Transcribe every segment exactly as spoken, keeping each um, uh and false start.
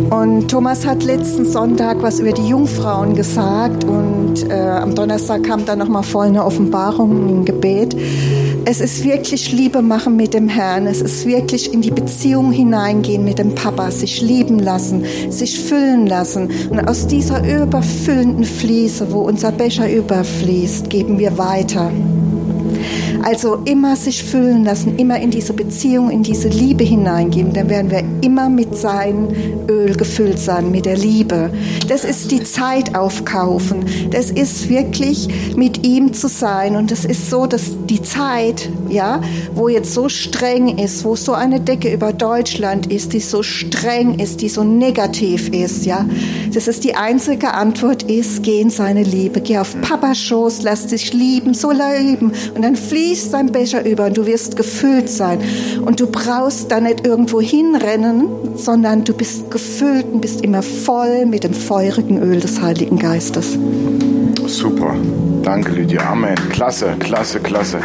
Und Thomas hat letzten Sonntag was über die Jungfrauen gesagt und äh, am Donnerstag kam dann nochmal voll eine Offenbarung im Gebet. Es ist wirklich Liebe machen mit dem Herrn. Es ist wirklich in die Beziehung hineingehen mit dem Papa, sich lieben lassen, sich füllen lassen. Und aus dieser überfüllenden Fließe, wo unser Becher überfließt, geben wir weiter. Also immer sich füllen lassen, immer in diese Beziehung, in diese Liebe hineingehen. Dann werden wir immer mit seinem Öl gefüllt sein, mit der Liebe. Das ist die Zeit aufkaufen. Das ist wirklich mit ihm zu sein. Und das ist so, dass die Zeit, ja, wo jetzt so streng ist, wo so eine Decke über Deutschland ist, die so streng ist, die so negativ ist, ja, das ist die einzige Antwort ist, geh in seine Liebe. Geh auf Papas Schoß, lass dich lieben, so lieben. Und dann fließt dein Becher über und du wirst gefüllt sein. Und du brauchst da nicht irgendwo hinrennen, sondern du bist gefüllt und bist immer voll mit dem feurigen Öl des Heiligen Geistes. Super. Danke, Lydia. Amen. Klasse, klasse, klasse.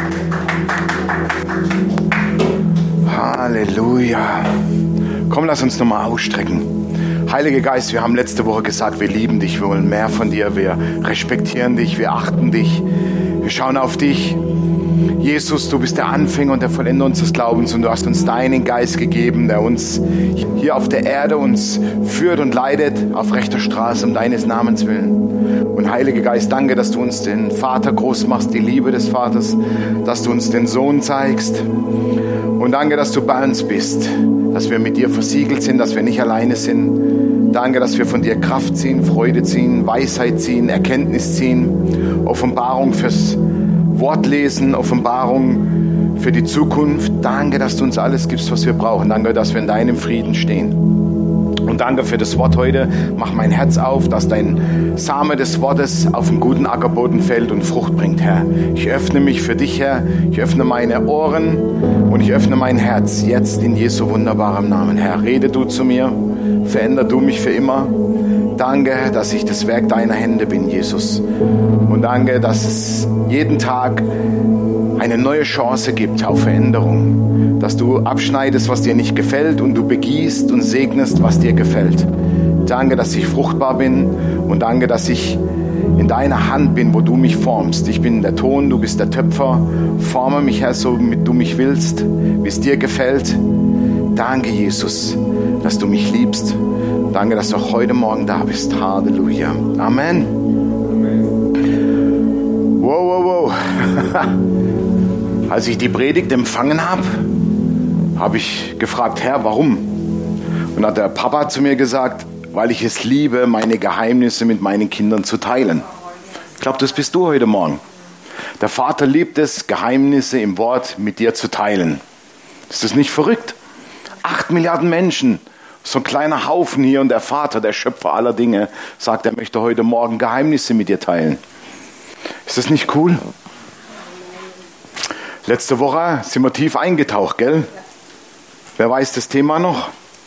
Halleluja. Komm, lass uns nochmal ausstrecken. Heiliger Geist, wir haben letzte Woche gesagt, wir lieben dich, wir wollen mehr von dir, wir respektieren dich, wir achten dich, wir schauen auf dich. Jesus, du bist der Anfänger und der Vollender unseres Glaubens und du hast uns deinen Geist gegeben, der uns hier auf der Erde uns führt und leitet auf rechter Straße um deines Namens willen. Und Heiliger Geist, danke, dass du uns den Vater groß machst, die Liebe des Vaters, dass du uns den Sohn zeigst. Und danke, dass du bei uns bist, dass wir mit dir versiegelt sind, dass wir nicht alleine sind. Danke, dass wir von dir Kraft ziehen, Freude ziehen, Weisheit ziehen, Erkenntnis ziehen, Offenbarung fürs Wort lesen, Offenbarung für die Zukunft. Danke, dass du uns alles gibst, was wir brauchen. Danke, dass wir in deinem Frieden stehen. Und danke für das Wort heute. Mach mein Herz auf, dass dein Same des Wortes auf einen guten Ackerboden fällt und Frucht bringt, Herr. Ich öffne mich für dich, Herr. Ich öffne meine Ohren und ich öffne mein Herz jetzt in Jesu wunderbarem Namen, Herr. Rede du zu mir, veränder du mich für immer. Danke, dass ich das Werk deiner Hände bin, Jesus. Und danke, dass es jeden Tag eine neue Chance gibt auf Veränderung. Dass du abschneidest, was dir nicht gefällt und du begießt und segnest, was dir gefällt. Danke, dass ich fruchtbar bin und danke, dass ich in deiner Hand bin, wo du mich formst. Ich bin der Ton, du bist der Töpfer. Forme mich, Herr, so wie du mich willst, wie es dir gefällt. Danke, Jesus, dass du mich liebst. Danke, dass du auch heute Morgen da bist. Halleluja. Amen. Wow, wow, wow. Als ich die Predigt empfangen habe, habe ich gefragt, Herr, warum? Und hat der Papa zu mir gesagt, weil ich es liebe, meine Geheimnisse mit meinen Kindern zu teilen. Ich glaube, das bist du heute Morgen. Der Vater liebt es, Geheimnisse im Wort mit dir zu teilen. Ist das nicht verrückt? Acht Milliarden Menschen, so ein kleiner Haufen hier und der Vater, der Schöpfer aller Dinge, sagt, er möchte heute Morgen Geheimnisse mit dir teilen. Ist das nicht cool? Letzte Woche sind wir tief eingetaucht, gell? Wer weiß das Thema noch?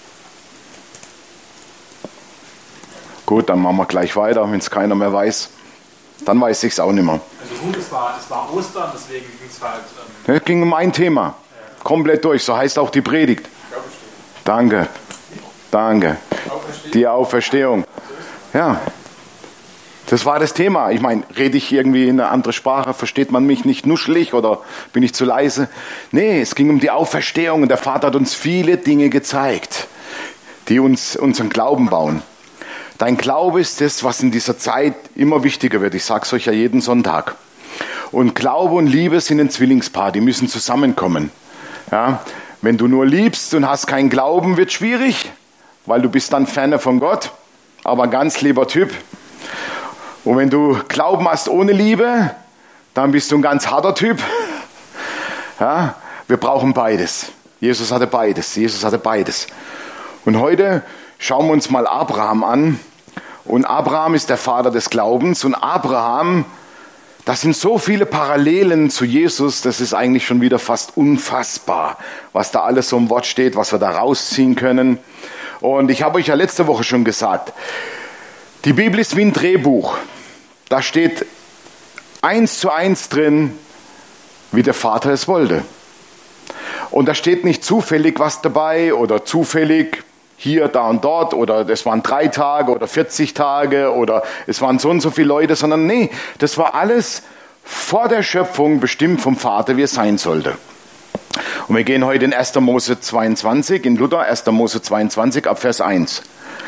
Gut, dann machen wir gleich weiter, wenn es keiner mehr weiß. Dann weiß ich es auch nicht mehr. Also gut, es war, es war Ostern, deswegen ging es halt... Ähm es ging um ein Thema, komplett durch, so heißt auch die Predigt. Danke, danke. Die Auferstehung. Ja, das war das Thema. Ich meine, rede ich irgendwie in eine andere Sprache, versteht man mich nicht nuschelig oder bin ich zu leise? Nee, es ging um die Auferstehung und der Vater hat uns viele Dinge gezeigt, die uns unseren Glauben bauen. Dein Glaube ist das, was in dieser Zeit immer wichtiger wird. Ich sage es euch ja jeden Sonntag. Und Glaube und Liebe sind ein Zwillingspaar, die müssen zusammenkommen. Ja, wenn du nur liebst und hast keinen Glauben, wird schwierig, weil du bist dann ferne von Gott, aber ein ganz lieber Typ. Und wenn du Glauben hast ohne Liebe, dann bist du ein ganz harter Typ. Ja, wir brauchen beides. Jesus hatte beides. Jesus hatte beides. Und heute schauen wir uns mal Abraham an. Und Abraham ist der Vater des Glaubens. Und Abraham, das sind so viele Parallelen zu Jesus, das ist eigentlich schon wieder fast unfassbar, was da alles so im Wort steht, was wir da rausziehen können. Und ich habe euch ja letzte Woche schon gesagt, die Bibel ist wie ein Drehbuch. Da steht eins zu eins drin, wie der Vater es wollte. Und da steht nicht zufällig was dabei oder zufällig hier, da und dort oder es waren drei Tage oder vierzig Tage oder es waren so und so viele Leute, sondern nee, das war alles vor der Schöpfung bestimmt vom Vater, wie es sein sollte. Und wir gehen heute in erster Mose zweiundzwanzig, in Luther, erster Mose zweiundzwanzig, ab Vers eins.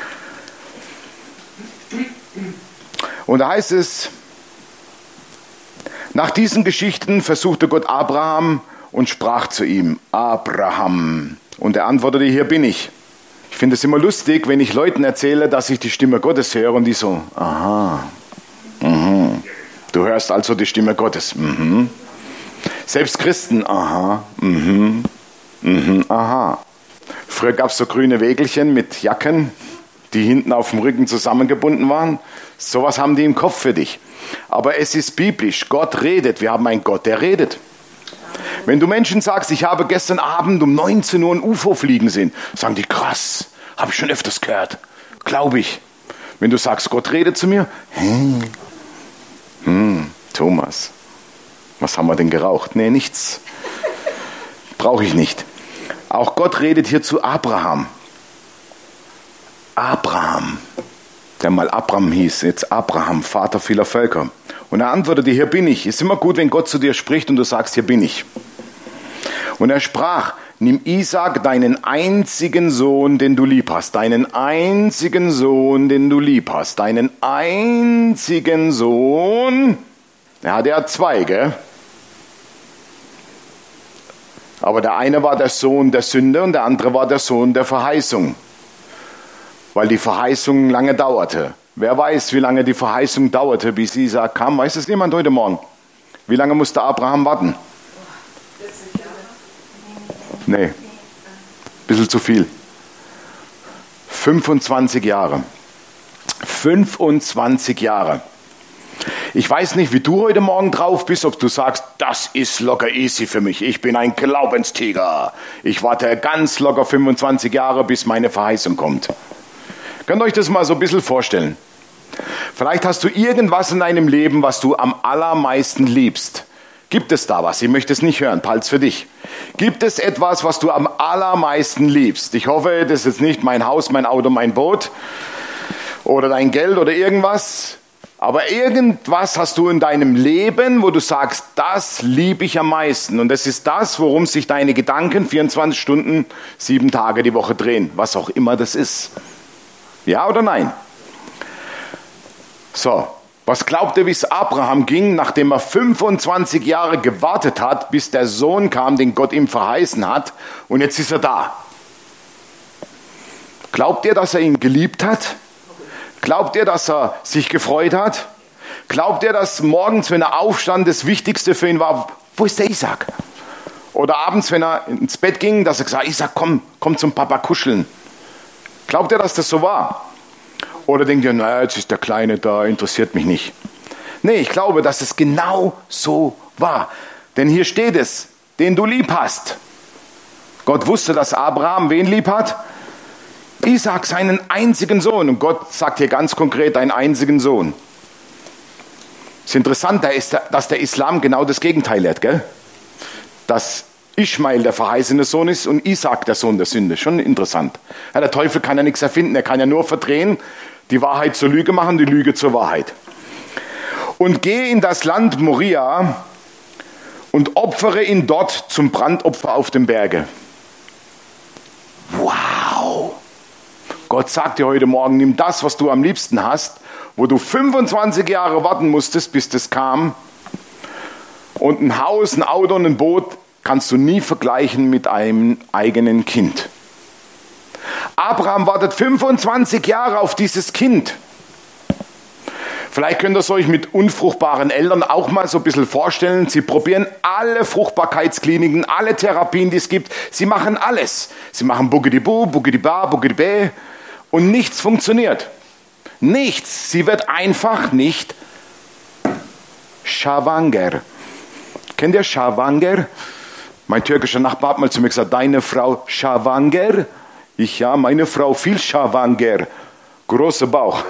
Und da heißt es, nach diesen Geschichten versuchte Gott Abraham und sprach zu ihm, Abraham. Und er antwortete, hier bin ich. Ich finde es immer lustig, wenn ich Leuten erzähle, dass ich die Stimme Gottes höre und die so, aha, mhm. Du hörst also die Stimme Gottes. Mhm. Selbst Christen, aha, mhm, mhm, aha. Früher gab es so grüne Wägelchen mit Jacken, die hinten auf dem Rücken zusammengebunden waren. Sowas haben die im Kopf für dich. Aber es ist biblisch. Gott redet. Wir haben einen Gott, der redet. Wenn du Menschen sagst, ich habe gestern Abend um neunzehn Uhr ein U F O fliegen sehen, sagen die, krass, habe ich schon öfters gehört. Glaube ich. Wenn du sagst, Gott redet zu mir, hm, hm, Thomas, was haben wir denn geraucht? Nee, nichts. Brauche ich nicht. Auch Gott redet hier zu Abraham. Abraham, der mal Abram hieß, jetzt Abraham, Vater vieler Völker. Und er antwortete, hier bin ich. Ist immer gut, wenn Gott zu dir spricht und du sagst, hier bin ich. Und er sprach, nimm Isaak, deinen einzigen Sohn, den du lieb hast, deinen einzigen Sohn, den du lieb hast, deinen einzigen Sohn. Er hatte ja zwei, gell? Aber der eine war der Sohn der Sünde und der andere war der Sohn der Verheißung. Weil die Verheißung lange dauerte. Wer weiß, wie lange die Verheißung dauerte, bis Isaak kam? Weiß es niemand heute Morgen? Wie lange musste Abraham warten? Nee, ein bisschen zu viel. fünfundzwanzig Jahre. fünfundzwanzig Jahre. Ich weiß nicht, wie du heute Morgen drauf bist, ob du sagst, das ist locker easy für mich. Ich bin ein Glaubenstiger. Ich warte ganz locker fünfundzwanzig Jahre, bis meine Verheißung kommt. Könnt ihr euch das mal so ein bisschen vorstellen? Vielleicht hast du irgendwas in deinem Leben, was du am allermeisten liebst. Gibt es da was? Ich möchte es nicht hören. Palz für dich. Gibt es etwas, was du am allermeisten liebst? Ich hoffe, das ist jetzt nicht mein Haus, mein Auto, mein Boot oder dein Geld oder irgendwas. Aber irgendwas hast du in deinem Leben, wo du sagst, das liebe ich am meisten. Und das ist das, worum sich deine Gedanken vierundzwanzig Stunden, sieben Tage die Woche drehen. Was auch immer das ist. Ja oder nein? So, was glaubt ihr, wie es Abraham ging, nachdem er fünfundzwanzig Jahre gewartet hat, bis der Sohn kam, den Gott ihm verheißen hat, und jetzt ist er da? Glaubt ihr, dass er ihn geliebt hat? Glaubt ihr, dass er sich gefreut hat? Glaubt ihr, dass morgens, wenn er aufstand, das Wichtigste für ihn war, wo ist der Isaak? Oder abends, wenn er ins Bett ging, dass er gesagt hat, Isaak, komm, komm zum Papa kuscheln. Glaubt ihr, dass das so war? Oder denkt ihr, naja, jetzt ist der Kleine da, interessiert mich nicht. Nee, ich glaube, dass es genau so war. Denn hier steht es, den du lieb hast. Gott wusste, dass Abraham wen lieb hat? Isaak, seinen einzigen Sohn. Und Gott sagt hier ganz konkret, einen einzigen Sohn. Es ist interessant, dass der Islam genau das Gegenteil lehrt, gell? Dass Ismael der verheißene Sohn ist und Isaak der Sohn der Sünde. Schon interessant. Ja, der Teufel kann ja nichts erfinden, er kann ja nur verdrehen, die Wahrheit zur Lüge machen, die Lüge zur Wahrheit. Und gehe in das Land Moria und opfere ihn dort zum Brandopfer auf dem Berge. Wow! Gott sagt dir heute Morgen, nimm das, was du am liebsten hast, wo du fünfundzwanzig Jahre warten musstest, bis das kam, und ein Haus, ein Auto und ein Boot kannst du nie vergleichen mit einem eigenen Kind. Abraham wartet fünfundzwanzig Jahre auf dieses Kind. Vielleicht könnt ihr es euch mit unfruchtbaren Eltern auch mal so ein bisschen vorstellen. Sie probieren alle Fruchtbarkeitskliniken, alle Therapien, die es gibt. Sie machen alles. Sie machen Bugidibu, Bugidiba, Bugidibä und nichts funktioniert. Nichts. Sie wird einfach nicht schwanger. Kennt ihr schwanger? Mein türkischer Nachbar hat mal zu mir gesagt, deine Frau schwanger? Ich, ja, meine Frau viel schwanger. Großer Bauch.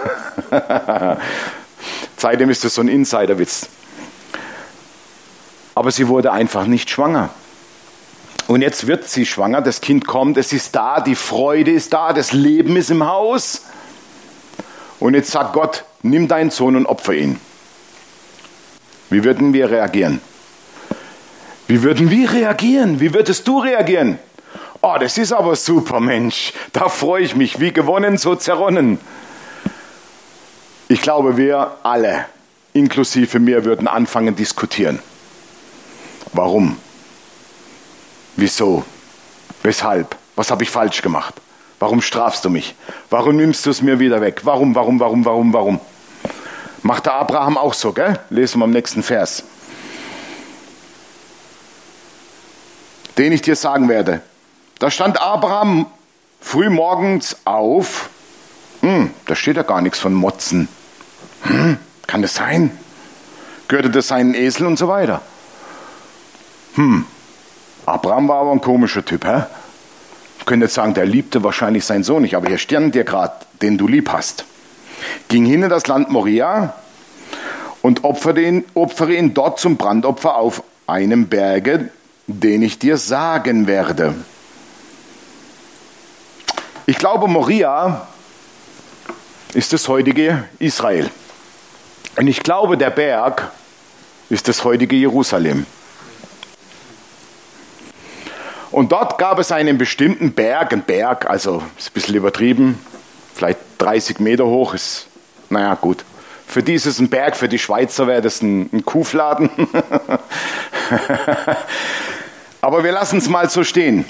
Seitdem ist das so ein Insiderwitz. Aber sie wurde einfach nicht schwanger. Und jetzt wird sie schwanger, das Kind kommt, es ist da, die Freude ist da, das Leben ist im Haus. Und jetzt sagt Gott, nimm deinen Sohn und opfer ihn. Wie würden wir reagieren? Wie würden wir reagieren? Wie würdest du reagieren? Oh, das ist aber super, Mensch. Da freue ich mich. Wie gewonnen, so zerronnen. Ich glaube, wir alle, inklusive mir, würden anfangen diskutieren. Warum? Wieso? Weshalb? Was habe ich falsch gemacht? Warum strafst du mich? Warum nimmst du es mir wieder weg? Warum, warum, warum, warum, warum? Macht der Abraham auch so, gell? Lesen wir im nächsten Vers. Den ich dir sagen werde. Da stand Abraham früh morgens auf. Hm, da steht ja gar nichts von Motzen. Hm, kann das sein? Gürtete seinen Esel und so weiter. Hm, Abraham war aber ein komischer Typ, hä? Ich könnte jetzt sagen, der liebte wahrscheinlich seinen Sohn nicht, aber hier stand dir gerade, den du lieb hast. Ging hin in das Land Moria und opferte ihn, opfere ihn dort zum Brandopfer auf einem Berge, den ich dir sagen werde. Ich glaube, Moria ist das heutige Israel. Und ich glaube, der Berg ist das heutige Jerusalem. Und dort gab es einen bestimmten Berg, ein Berg, also ist ein bisschen übertrieben, vielleicht dreißig Meter hoch, ist, naja gut. Für die ist es ein Berg, für die Schweizer wäre das ein, ein Kuhfladen. Aber wir lassen es mal so stehen.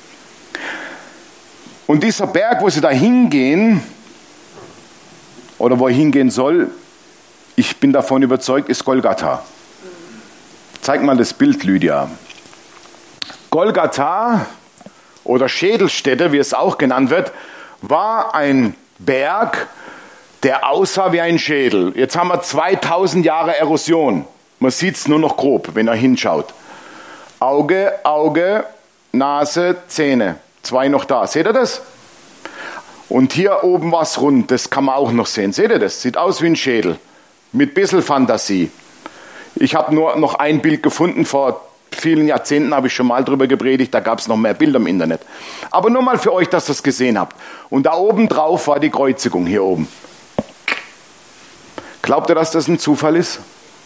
Und dieser Berg, wo sie da hingehen, oder wo er hingehen soll, ich bin davon überzeugt, ist Golgatha. Zeig mal das Bild, Lydia. Golgatha oder Schädelstätte, wie es auch genannt wird, war ein Berg, der aussah wie ein Schädel. Jetzt haben wir zweitausend Jahre Erosion. Man sieht es nur noch grob, wenn er hinschaut. Auge, Auge, Nase, Zähne. Zwei noch da. Seht ihr das? Und hier oben war es rund. Das kann man auch noch sehen. Seht ihr das? Sieht aus wie ein Schädel. Mit ein bisschen Fantasie. Ich habe nur noch ein Bild gefunden. Vor vielen Jahrzehnten habe ich schon mal drüber gepredigt. Da gab es noch mehr Bilder im Internet. Aber nur mal für euch, dass ihr es gesehen habt. Und da oben drauf war die Kreuzigung. Hier oben. Glaubt ihr, dass das ein Zufall ist?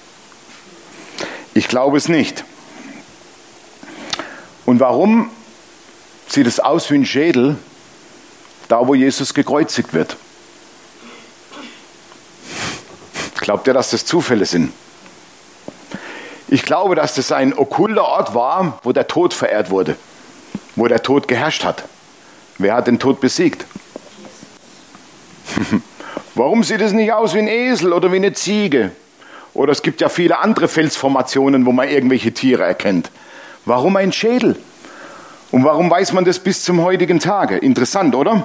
Ich glaube es nicht. Und warum sieht es aus wie ein Schädel, da wo Jesus gekreuzigt wird? Glaubt ihr, dass das Zufälle sind? Ich glaube, dass das ein okkulter Ort war, wo der Tod verehrt wurde, wo der Tod geherrscht hat. Wer hat den Tod besiegt? Warum sieht es nicht aus wie ein Esel oder wie eine Ziege? Oder es gibt ja viele andere Felsformationen, wo man irgendwelche Tiere erkennt. Warum ein Schädel? Und warum weiß man das bis zum heutigen Tage? Interessant, oder?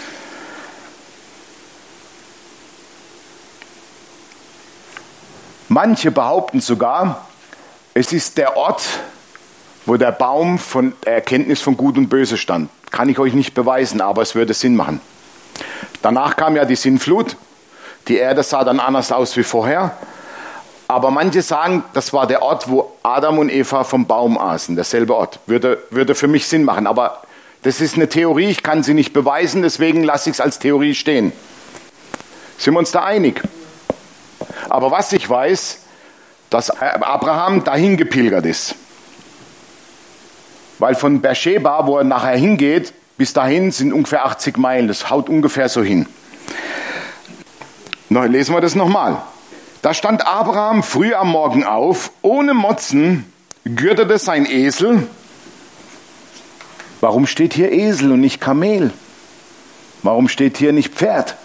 Manche behaupten sogar, es ist der Ort, wo der Baum von der Erkenntnis von Gut und Böse stand. Kann ich euch nicht beweisen, aber es würde Sinn machen. Danach kam ja die Sintflut. Die Erde sah dann anders aus wie vorher. Aber manche sagen, das war der Ort, wo Adam und Eva vom Baum aßen. Derselbe Ort. Würde, würde für mich Sinn machen. Aber das ist eine Theorie, ich kann sie nicht beweisen, deswegen lasse ich es als Theorie stehen. Sind wir uns da einig? Aber was ich weiß, dass Abraham dahin gepilgert ist. Weil von Beersheba, wo er nachher hingeht, bis dahin sind ungefähr achtzig Meilen. Das haut ungefähr so hin. Na, lesen wir das nochmal. Da stand Abraham früh am Morgen auf, ohne Motzen, gürtete sein Esel. Warum steht hier Esel und nicht Kamel? Warum steht hier nicht Pferd?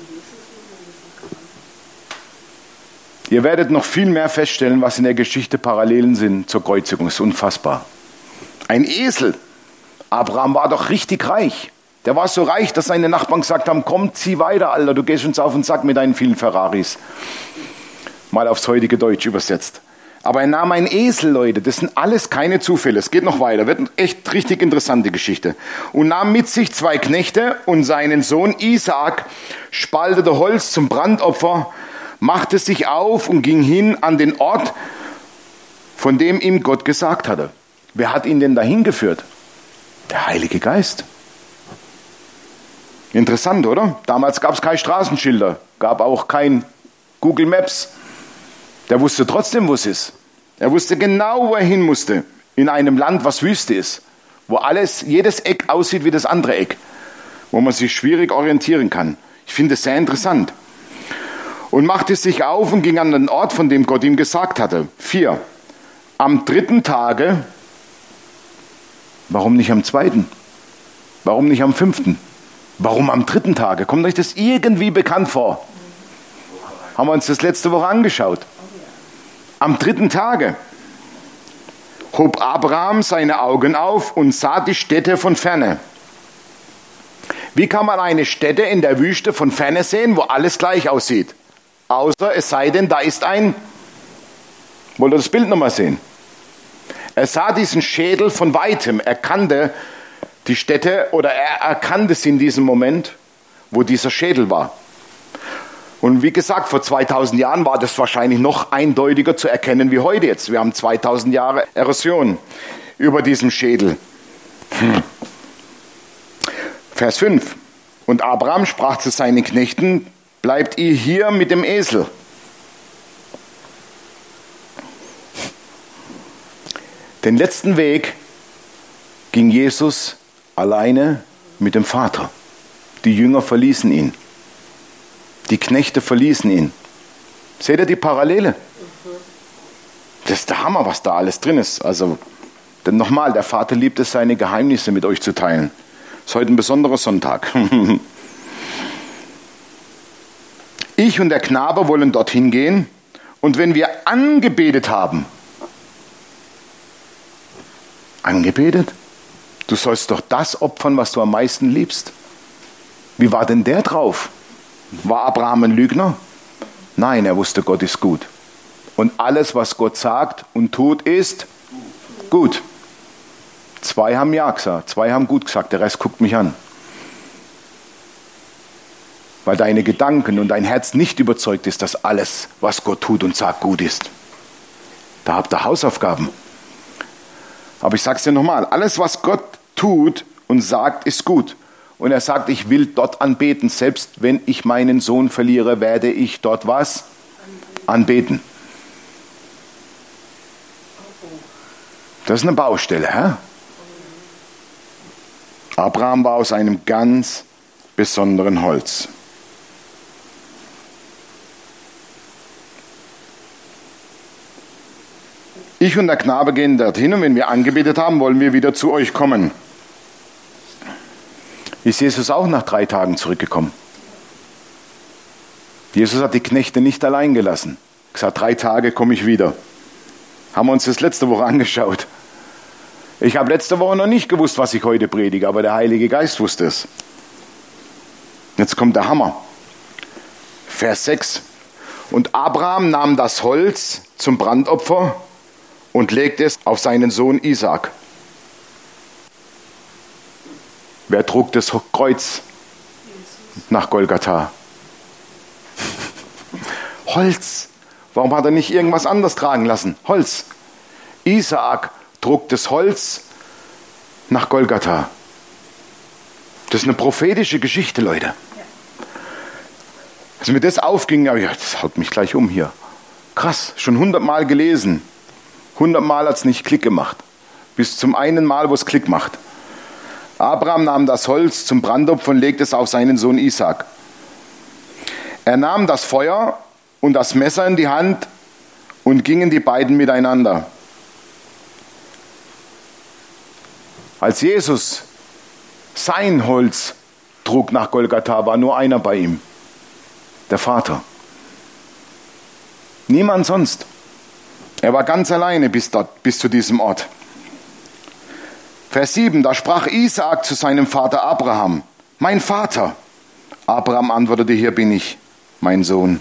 Ihr werdet noch viel mehr feststellen, was in der Geschichte Parallelen sind zur Kreuzigung. Das ist unfassbar. Ein Esel. Abraham war doch richtig reich. Der war so reich, dass seine Nachbarn gesagt haben, komm, zieh weiter, Alter, du gehst uns auf den Sack mit deinen vielen Ferraris. Mal aufs heutige Deutsch übersetzt. Aber er nahm einen Esel, Leute. Das sind alles keine Zufälle. Es geht noch weiter. Wird eine echt richtig interessante Geschichte. Und nahm mit sich zwei Knechte und seinen Sohn Isaak, spaltete Holz zum Brandopfer, machte sich auf und ging hin an den Ort, von dem ihm Gott gesagt hatte. Wer hat ihn denn dahin geführt? Der Heilige Geist. Interessant, oder? Damals gab es keine Straßenschilder, gab auch kein Google Maps. Der wusste trotzdem, wo es ist. Er wusste genau, wo er hin musste. In einem Land, was Wüste ist. Wo alles, jedes Eck aussieht wie das andere Eck. Wo man sich schwierig orientieren kann. Ich finde es sehr interessant. Und machte sich auf und ging an den Ort, von dem Gott ihm gesagt hatte. Vier. Am dritten Tage, warum nicht am zweiten? Warum nicht am fünften? Warum am dritten Tage? Kommt euch das irgendwie bekannt vor? Haben wir uns das letzte Woche angeschaut. Am dritten Tage hob Abraham seine Augen auf und sah die Städte von ferne. Wie kann man eine Stätte in der Wüste von ferne sehen, wo alles gleich aussieht? Außer es sei denn, da ist ein... Wollt ihr das Bild nochmal sehen? Er sah diesen Schädel von weitem. Er kannte die Stätte oder er erkannte sie in diesem Moment, wo dieser Schädel war. Und wie gesagt, vor zweitausend Jahren war das wahrscheinlich noch eindeutiger zu erkennen wie heute jetzt. Wir haben zweitausend Jahre Erosion über diesem Schädel. Hm. Vers fünf. Und Abraham sprach zu seinen Knechten, bleibt ihr hier mit dem Esel. Den letzten Weg ging Jesus alleine mit dem Vater. Die Jünger verließen ihn. Die Knechte verließen ihn. Seht ihr die Parallele? Das ist der Hammer, was da alles drin ist. Also, denn nochmal, der Vater liebt es, seine Geheimnisse mit euch zu teilen. Ist heute ein besonderer Sonntag. Ich und der Knabe wollen dorthin gehen und wenn wir angebetet haben, angebetet? Du sollst doch das opfern, was du am meisten liebst. Wie war denn der drauf? War Abraham ein Lügner? Nein, er wusste, Gott ist gut. Und alles, was Gott sagt und tut, ist gut. Zwei haben Ja gesagt, zwei haben gut gesagt, der Rest guckt mich an. Weil deine Gedanken und dein Herz nicht überzeugt ist, dass alles, was Gott tut und sagt, gut ist. Da habt ihr Hausaufgaben. Aber ich sage es dir nochmal, alles, was Gott tut und sagt, ist gut. Und er sagt, ich will dort anbeten. Selbst wenn ich meinen Sohn verliere, werde ich dort was? Anbeten. Das ist eine Baustelle, hä? Abraham war aus einem ganz besonderen Holz. Ich und der Knabe gehen dorthin und wenn wir angebetet haben, wollen wir wieder zu euch kommen. Ist Jesus auch nach drei Tagen zurückgekommen? Jesus hat die Knechte nicht allein gelassen. Er hat gesagt, drei Tage komme ich wieder. Haben wir uns das letzte Woche angeschaut. Ich habe letzte Woche noch nicht gewusst, was ich heute predige, aber der Heilige Geist wusste es. Jetzt kommt der Hammer. Vers sechs. Und Abraham nahm das Holz zum Brandopfer und legte es auf seinen Sohn Isaak. Wer trug das Kreuz nach Golgatha? Holz. Warum hat er nicht irgendwas anderes tragen lassen? Holz. Isaak trug das Holz nach Golgatha. Das ist eine prophetische Geschichte, Leute. Als mir das aufging, ja, das haut mich gleich um hier. Krass, schon hundertmal gelesen. Hundertmal hat es nicht Klick gemacht. Bis zum einen Mal, wo es Klick macht. Abraham nahm das Holz zum Brandopfer und legte es auf seinen Sohn Isaak. Er nahm das Feuer und das Messer in die Hand und gingen die beiden miteinander. Als Jesus sein Holz trug nach Golgatha, war nur einer bei ihm. Der Vater. Niemand sonst. Er war ganz alleine bis, dort, bis zu diesem Ort. Vers sieben, da sprach Isaak zu seinem Vater Abraham, mein Vater. Abraham antwortete, hier bin ich, mein Sohn.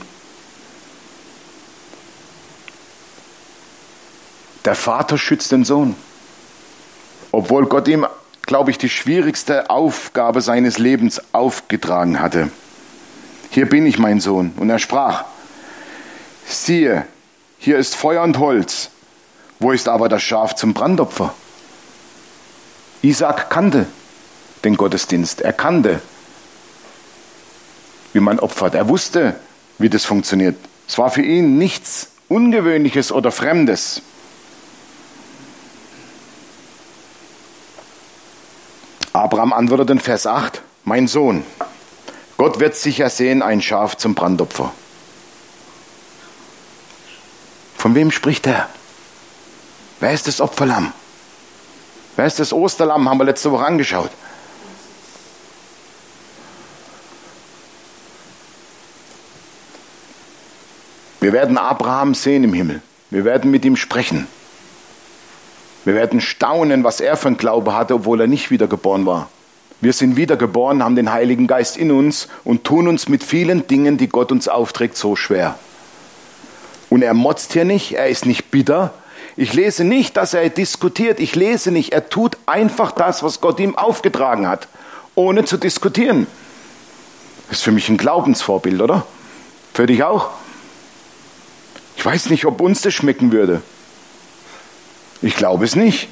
Der Vater schützt den Sohn. Obwohl Gott ihm, glaube ich, die schwierigste Aufgabe seines Lebens aufgetragen hatte. Hier bin ich, mein Sohn. Und er sprach, siehe, hier ist Feuer und Holz. Wo ist aber das Schaf zum Brandopfer? Isaak kannte den Gottesdienst. Er kannte, wie man opfert. Er wusste, wie das funktioniert. Es war für ihn nichts Ungewöhnliches oder Fremdes. Abraham antwortet in Vers acht, mein Sohn, Gott wird sicher sehen, ein Schaf zum Brandopfer. Von wem spricht er? Wer ist das Opferlamm? Wer ist das Osterlamm? Haben wir letzte Woche angeschaut. Wir werden Abraham sehen im Himmel. Wir werden mit ihm sprechen. Wir werden staunen, was er für einen Glaube hatte, obwohl er nicht wiedergeboren war. Wir sind wiedergeboren, haben den Heiligen Geist in uns und tun uns mit vielen Dingen, die Gott uns aufträgt, so schwer. Und er motzt hier nicht, er ist nicht bitter. Ich lese nicht, dass er diskutiert. Ich lese nicht, er tut einfach das, was Gott ihm aufgetragen hat, ohne zu diskutieren. Das ist für mich ein Glaubensvorbild, oder? Für dich auch? Ich weiß nicht, ob uns das schmecken würde. Ich glaube es nicht.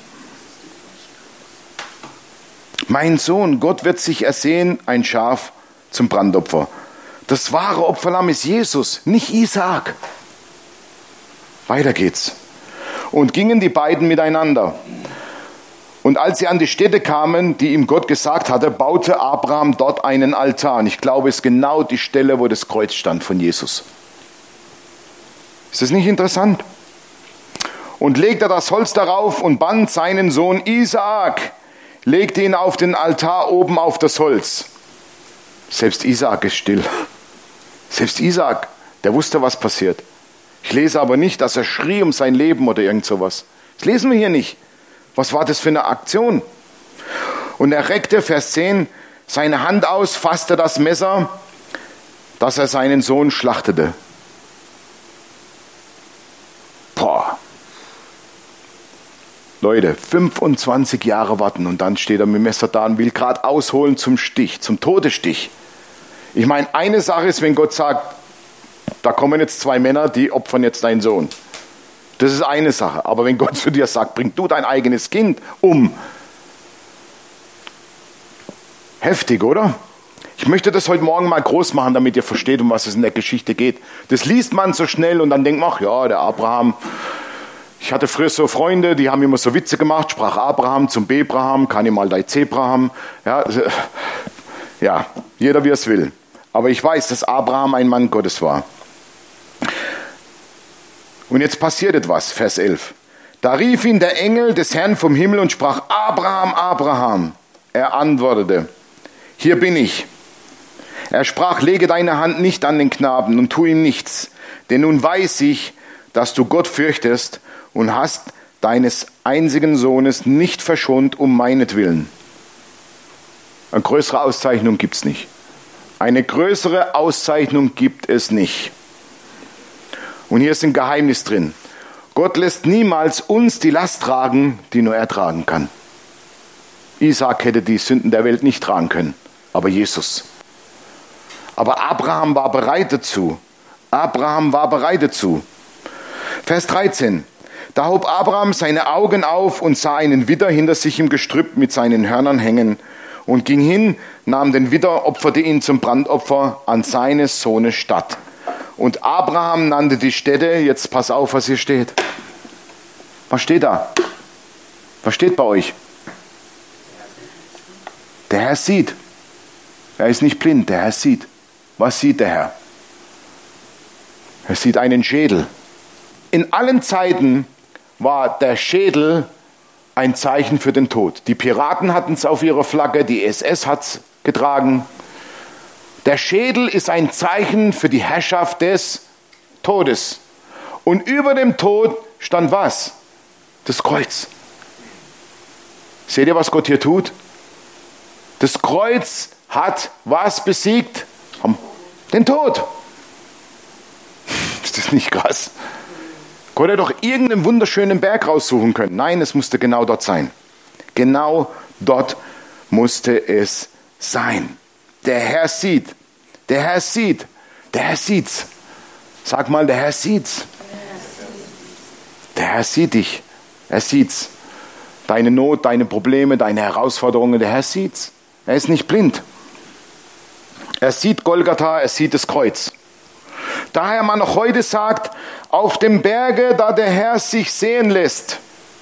Mein Sohn, Gott wird sich ersehen, ein Schaf zum Brandopfer. Das wahre Opferlamm ist Jesus, nicht Isaak. Weiter geht's. Und gingen die beiden miteinander. Und als sie an die Stätte kamen, die ihm Gott gesagt hatte, baute Abraham dort einen Altar. Und ich glaube, es ist genau die Stelle, wo das Kreuz stand von Jesus. Ist das nicht interessant? Und legte das Holz darauf und band seinen Sohn Isaak, legte ihn auf den Altar oben auf das Holz. Selbst Isaak ist still. Selbst Isaak, der wusste, was passiert. Ich lese aber nicht, dass er schrie um sein Leben oder irgend sowas. Das lesen wir hier nicht. Was war das für eine Aktion? Und er reckte, Vers zehn, seine Hand aus, fasste das Messer, dass er seinen Sohn schlachtete. Boah. Leute, fünfundzwanzig Jahre warten und dann steht er mit dem Messer da und will gerade ausholen zum Stich, zum Todesstich. Ich meine, eine Sache ist, wenn Gott sagt, da kommen jetzt zwei Männer, die opfern jetzt deinen Sohn. Das ist eine Sache. Aber wenn Gott zu dir sagt, bring du dein eigenes Kind um. Heftig, oder? Ich möchte das heute Morgen mal groß machen, damit ihr versteht, um was es in der Geschichte geht. Das liest man so schnell und dann denkt man, ach ja, der Abraham. Ich hatte früher so Freunde, die haben immer so Witze gemacht, sprach Abraham zum Bebraham, kann ich mal dein Zebraham. Ja, ja, jeder wie es will. Aber ich weiß, dass Abraham ein Mann Gottes war. Und jetzt passiert etwas, Vers elf. Da rief ihn der Engel des Herrn vom Himmel und sprach, Abraham, Abraham. Er antwortete, hier bin ich. Er sprach, lege deine Hand nicht an den Knaben und tu ihm nichts, denn nun weiß ich, dass du Gott fürchtest und hast deines einzigen Sohnes nicht verschont um meinetwillen. Eine größere Auszeichnung gibt es nicht. Eine größere Auszeichnung gibt es nicht. Und hier ist ein Geheimnis drin. Gott lässt niemals uns die Last tragen, die nur er tragen kann. Isaak hätte die Sünden der Welt nicht tragen können, aber Jesus. Aber Abraham war bereit dazu. Abraham war bereit dazu. Vers dreizehn. Da hob Abraham seine Augen auf und sah einen Widder hinter sich im Gestrüpp mit seinen Hörnern hängen und ging hin, nahm den Widder, opferte ihn zum Brandopfer an seines Sohnes statt. Und Abraham nannte die Stätte, jetzt pass auf, was hier steht. Was steht da? Was steht bei euch? Der Herr sieht. Er ist nicht blind, der Herr sieht. Was sieht der Herr? Er sieht einen Schädel. In allen Zeiten war der Schädel ein Zeichen für den Tod. Die Piraten hatten es auf ihrer Flagge, die S S hat es getragen. Der Schädel ist ein Zeichen für die Herrschaft des Todes. Und über dem Tod stand was? Das Kreuz. Seht ihr, was Gott hier tut? Das Kreuz hat was besiegt? Den Tod. Ist das nicht krass? Gott hätte doch irgendeinen wunderschönen Berg raussuchen können. Nein, es musste genau dort sein. Genau dort musste es sein. Der Herr sieht. Der Herr sieht. Der Herr sieht's. Sag mal, der Herr sieht's. Der Herr sieht dich. Er sieht's. deine Not, deine Probleme, deine Herausforderungen. Der Herr sieht's. Er ist nicht blind. Er sieht Golgatha, er sieht das Kreuz. Daher man noch heute sagt, auf dem Berge, da der Herr sich sehen lässt.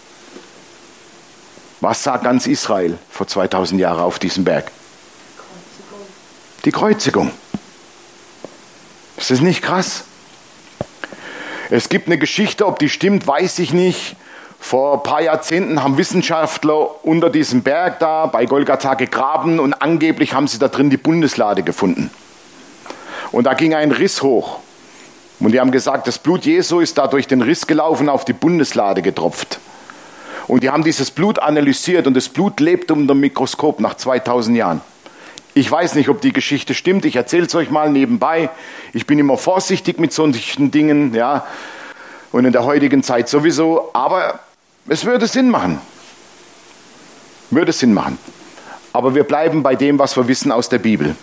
Was sagt ganz Israel vor zweitausend Jahren auf diesem Berg? Die Kreuzigung. Ist das nicht krass? Es gibt eine Geschichte, ob die stimmt, weiß ich nicht. Vor ein paar Jahrzehnten haben Wissenschaftler unter diesem Berg da bei Golgatha gegraben und angeblich haben sie da drin die Bundeslade gefunden. Und da ging ein Riss hoch. Und die haben gesagt, das Blut Jesu ist da durch den Riss gelaufen, auf die Bundeslade getropft. Und die haben dieses Blut analysiert und das Blut lebt unter dem Mikroskop nach zweitausend Jahren. Ich weiß nicht, ob die Geschichte stimmt, ich erzähle es euch mal nebenbei. Ich bin immer vorsichtig mit solchen Dingen, ja, und in der heutigen Zeit sowieso, aber es würde Sinn machen. Würde Sinn machen. Aber wir bleiben bei dem, was wir wissen aus der Bibel.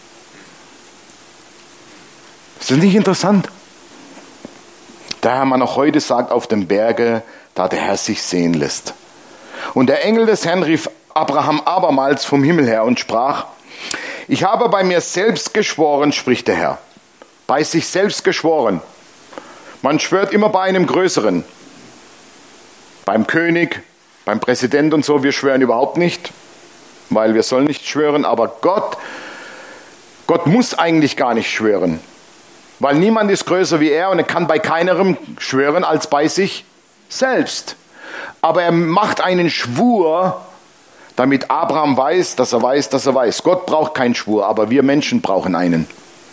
Ist das nicht interessant? Daher man auch heute sagt, auf dem Berge, da der Herr sich sehen lässt. Und der Engel des Herrn rief Abraham abermals vom Himmel her und sprach, ich habe bei mir selbst geschworen, spricht der Herr. Bei sich selbst geschworen. Man schwört immer bei einem Größeren. Beim König, beim Präsident und so, wir schwören überhaupt nicht, weil wir sollen nicht schwören, aber Gott, Gott muss eigentlich gar nicht schwören, weil niemand ist größer wie er und er kann bei keinem schwören als bei sich selbst. Aber er macht einen Schwur, damit Abraham weiß, dass er weiß, dass er weiß. Gott braucht keinen Schwur, aber wir Menschen brauchen einen.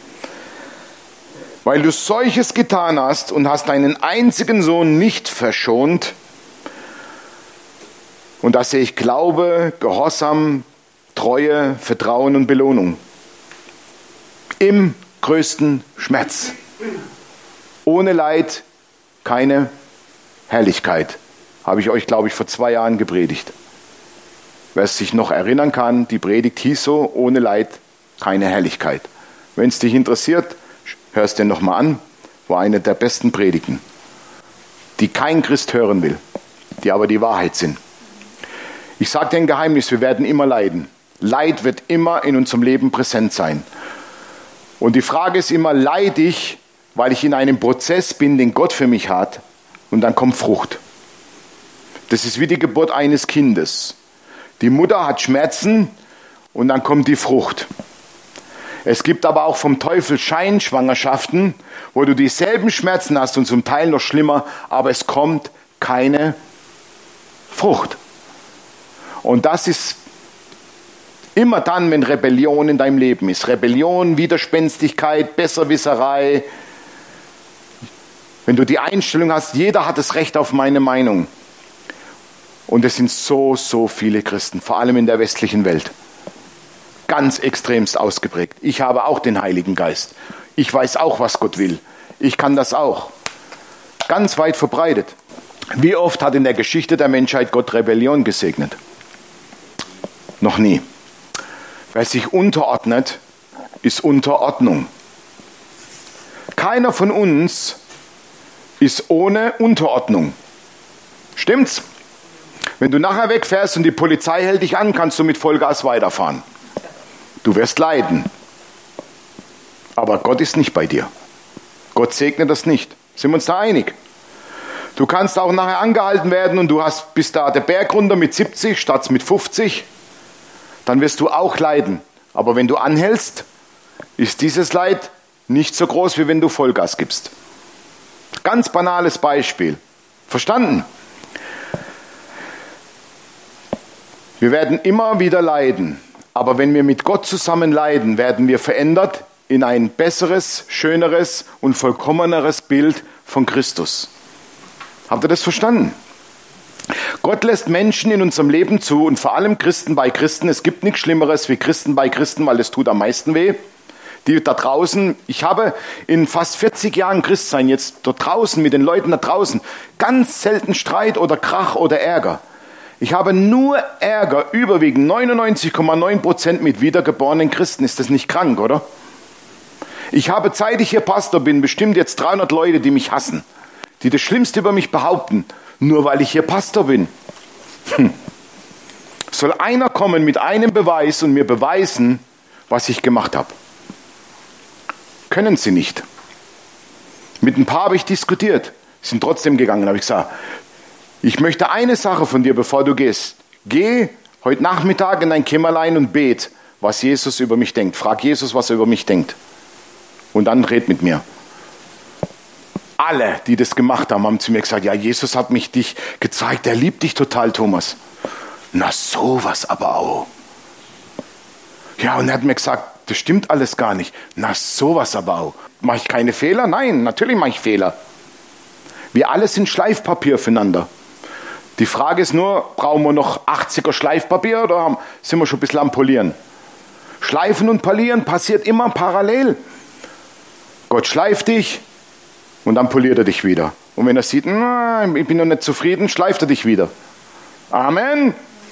Weil du solches getan hast und hast deinen einzigen Sohn nicht verschont, und da sehe ich Glaube, Gehorsam, Treue, Vertrauen und Belohnung. Im größten Schmerz. Ohne Leid keine Herrlichkeit. Habe ich euch, glaube ich, vor zwei Jahren gepredigt. Wer sich noch erinnern kann, die Predigt hieß so, ohne Leid keine Herrlichkeit. Wenn es dich interessiert, hörst du dir nochmal an, war eine der besten Predigten, die kein Christ hören will, die aber die Wahrheit sind. Ich sage dir ein Geheimnis, wir werden immer leiden. Leid wird immer in unserem Leben präsent sein. Und die Frage ist immer, leide ich, weil ich in einem Prozess bin, den Gott für mich hat, und dann kommt Frucht. Das ist wie die Geburt eines Kindes. Die Mutter hat Schmerzen und dann kommt die Frucht. Es gibt aber auch vom Teufel Scheinschwangerschaften, wo du dieselben Schmerzen hast und zum Teil noch schlimmer, aber es kommt keine Frucht. Und das ist immer dann, wenn Rebellion in deinem Leben ist. Rebellion, Widerspenstigkeit, Besserwisserei. Wenn du die Einstellung hast, jeder hat das Recht auf meine Meinung. Und es sind so, so viele Christen, vor allem in der westlichen Welt. Ganz extremst ausgeprägt. Ich habe auch den Heiligen Geist. Ich weiß auch, was Gott will. Ich kann das auch. Ganz weit verbreitet. Wie oft hat in der Geschichte der Menschheit Gott Rebellion gesegnet? Noch nie. Wer sich unterordnet, ist Unterordnung. Keiner von uns ist ohne Unterordnung. Stimmt's? Wenn du nachher wegfährst und die Polizei hält dich an, kannst du mit Vollgas weiterfahren. Du wirst leiden. Aber Gott ist nicht bei dir. Gott segnet das nicht. Sind wir uns da einig? Du kannst auch nachher angehalten werden und du hast, bist da der Berg runter mit siebzig statt mit fünfzig. Dann wirst du auch leiden. Aber wenn du anhältst, ist dieses Leid nicht so groß, wie wenn du Vollgas gibst. Ganz banales Beispiel. Verstanden? Wir werden immer wieder leiden. Aber wenn wir mit Gott zusammen leiden, werden wir verändert in ein besseres, schöneres und vollkommeneres Bild von Christus. Habt ihr das verstanden? Gott lässt Menschen in unserem Leben zu und vor allem Christen bei Christen. Es gibt nichts Schlimmeres wie Christen bei Christen, weil es tut am meisten weh. Die da draußen, ich habe in fast vierzig Jahren Christsein jetzt dort draußen mit den Leuten da draußen ganz selten Streit oder Krach oder Ärger. Ich habe nur Ärger, überwiegend neunundneunzig Komma neun Prozent mit wiedergeborenen Christen. Ist das nicht krank, oder? Ich habe, seit ich hier Pastor bin, bestimmt jetzt dreihundert Leute, die mich hassen, die das Schlimmste über mich behaupten, nur weil ich hier Pastor bin. Hm. soll einer kommen mit einem Beweis und mir beweisen, was ich gemacht habe. Können sie nicht. Mit ein paar habe ich diskutiert, sind trotzdem gegangen, habe ich gesagt, ich möchte eine Sache von dir, bevor du gehst. Geh heute Nachmittag in dein Kämmerlein und bet, was Jesus über mich denkt. Frag Jesus, was er über mich denkt. Und dann red mit mir. Alle, die das gemacht haben, haben zu mir gesagt, ja, Jesus hat mich dich gezeigt, er liebt dich total, Thomas. Na, sowas aber auch. Ja, und er hat mir gesagt, das stimmt alles gar nicht. Na, sowas aber auch. Mache ich keine Fehler? Nein, natürlich mache ich Fehler. Wir alle sind Schleifpapier füreinander. Die Frage ist nur, brauchen wir noch achtziger Schleifpapier oder haben, sind wir schon ein bisschen am Polieren? Schleifen und Polieren passiert immer parallel. Gott schleift dich und dann poliert er dich wieder. Und wenn er sieht, na, ich bin noch nicht zufrieden, schleift er dich wieder. Amen.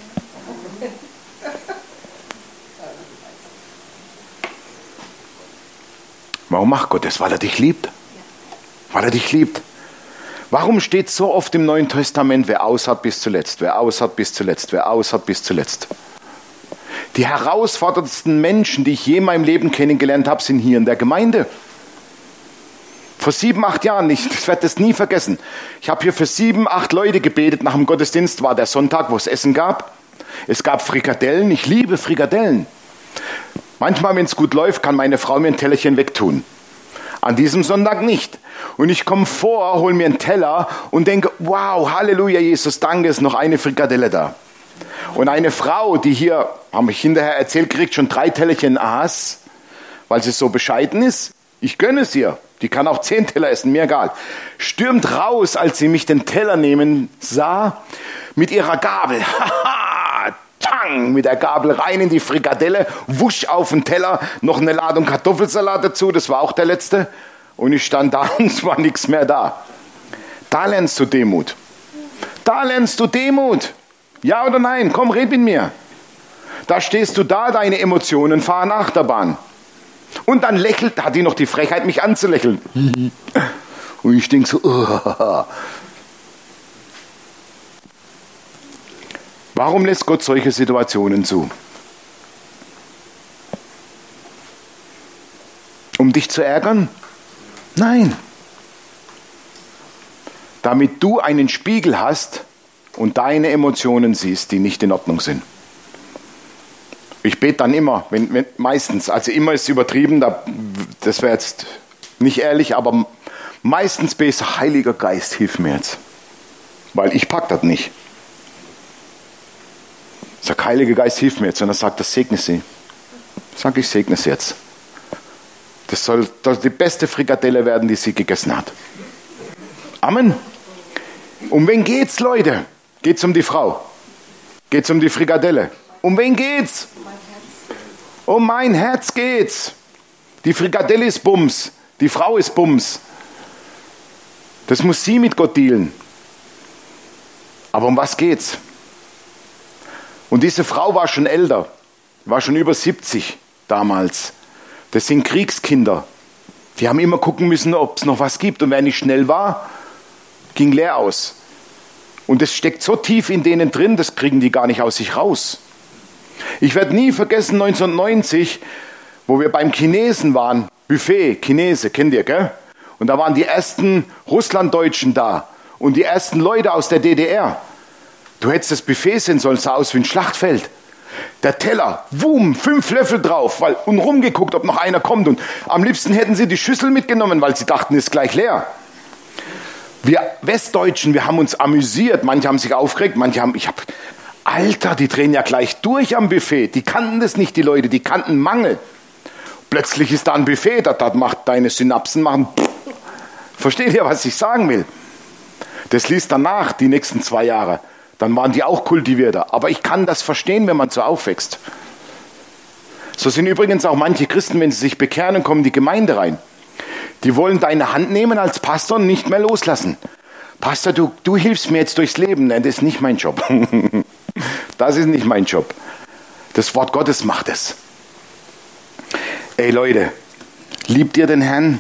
Warum macht Gott das? Weil er dich liebt. Weil er dich liebt. Warum steht so oft im Neuen Testament, wer aushat bis zuletzt, wer aushat bis zuletzt, wer aushat bis zuletzt? Die herausforderndsten Menschen, die ich je in meinem Leben kennengelernt habe, sind hier in der Gemeinde. Vor sieben, acht Jahren, ich werde das nie vergessen. Ich habe hier für sieben, acht Leute gebetet. Nach dem Gottesdienst war der Sonntag, wo es Essen gab. Es gab Frikadellen. Ich liebe Frikadellen. Manchmal, wenn es gut läuft, kann meine Frau mir ein Tellerchen wegtun. An diesem Sonntag nicht. Und ich komme vor, hole mir einen Teller und denke, wow, Halleluja, Jesus, danke, ist noch eine Frikadelle da. Und eine Frau, die hier, habe ich hinterher erzählt, kriegt schon drei Tellerchen Aas, weil sie so bescheiden ist. Ich gönne es ihr. Die kann auch zehn Teller essen, mir egal. Stürmt raus, als sie mich den Teller nehmen sah, mit ihrer Gabel. Haha, tang, mit der Gabel rein in die Frikadelle, wusch auf den Teller, noch eine Ladung Kartoffelsalat dazu, das war auch der letzte. Und ich stand da und es war nichts mehr da. Da lernst du Demut. Da lernst du Demut. Ja oder nein? Komm, red mit mir. Da stehst du da, deine Emotionen fahren Achterbahn. Und dann lächelt, hat die noch die Frechheit, mich anzulächeln. Und ich denke so, oh. Warum lässt Gott solche Situationen zu? Um dich zu ärgern? Nein. Damit du einen Spiegel hast und deine Emotionen siehst, die nicht in Ordnung sind. Ich bete dann immer, wenn, wenn, meistens, also immer ist übertrieben, da, das wäre jetzt nicht ehrlich, aber meistens bete ich so, Heiliger Geist, hilf mir jetzt. Weil ich pack das nicht. Ich sage, Heiliger Geist, hilf mir jetzt. Und er sagt, das segne sie. Ich sage, ich segne sie jetzt. Das soll das die beste Frikadelle werden, die sie gegessen hat. Amen. Um wen geht's, Leute? Geht's um die Frau? Geht's um die Frikadelle? Um wen geht's? Um mein Herz geht's. Die Frikadelle ist Bums. Die Frau ist Bums. Das muss sie mit Gott dealen. Aber um was geht's? Und diese Frau war schon älter. War schon über siebzig damals. Das sind Kriegskinder. Die haben immer gucken müssen, ob es noch was gibt. Und wer nicht schnell war, ging leer aus. Und das steckt so tief in denen drin, das kriegen die gar nicht aus sich raus. Ich werde nie vergessen, neunzehnhundertneunzig, wo wir beim Chinesen waren, Buffet, Chinese, kennt ihr, gell? Und da waren die ersten Russlanddeutschen da und die ersten Leute aus der D D R. Du hättest das Buffet sehen sollen, sah aus wie ein Schlachtfeld. Der Teller, wum, fünf Löffel drauf, weil, und rumgeguckt, ob noch einer kommt. Und am liebsten hätten sie die Schüssel mitgenommen, weil sie dachten, ist gleich leer. Wir Westdeutschen, wir haben uns amüsiert. Manche haben sich aufgeregt, manche haben, ich habe, Alter, die drehen ja gleich durch am Buffet. Die kannten das nicht, die Leute, die kannten Mangel. Plötzlich ist da ein Buffet, das, das macht deine Synapsen machen. Versteht ihr, was ich sagen will? Das liest danach, die nächsten zwei Jahre. Dann waren die auch kultivierter. Aber ich kann das verstehen, wenn man so aufwächst. So sind übrigens auch manche Christen, wenn sie sich bekehren, kommen in die Gemeinde rein. Die wollen deine Hand nehmen als Pastor und nicht mehr loslassen. Pastor, du, du hilfst mir jetzt durchs Leben. Nein, das ist nicht mein Job. Das ist nicht mein Job. Das Wort Gottes macht es. Ey Leute, liebt ihr den Herrn?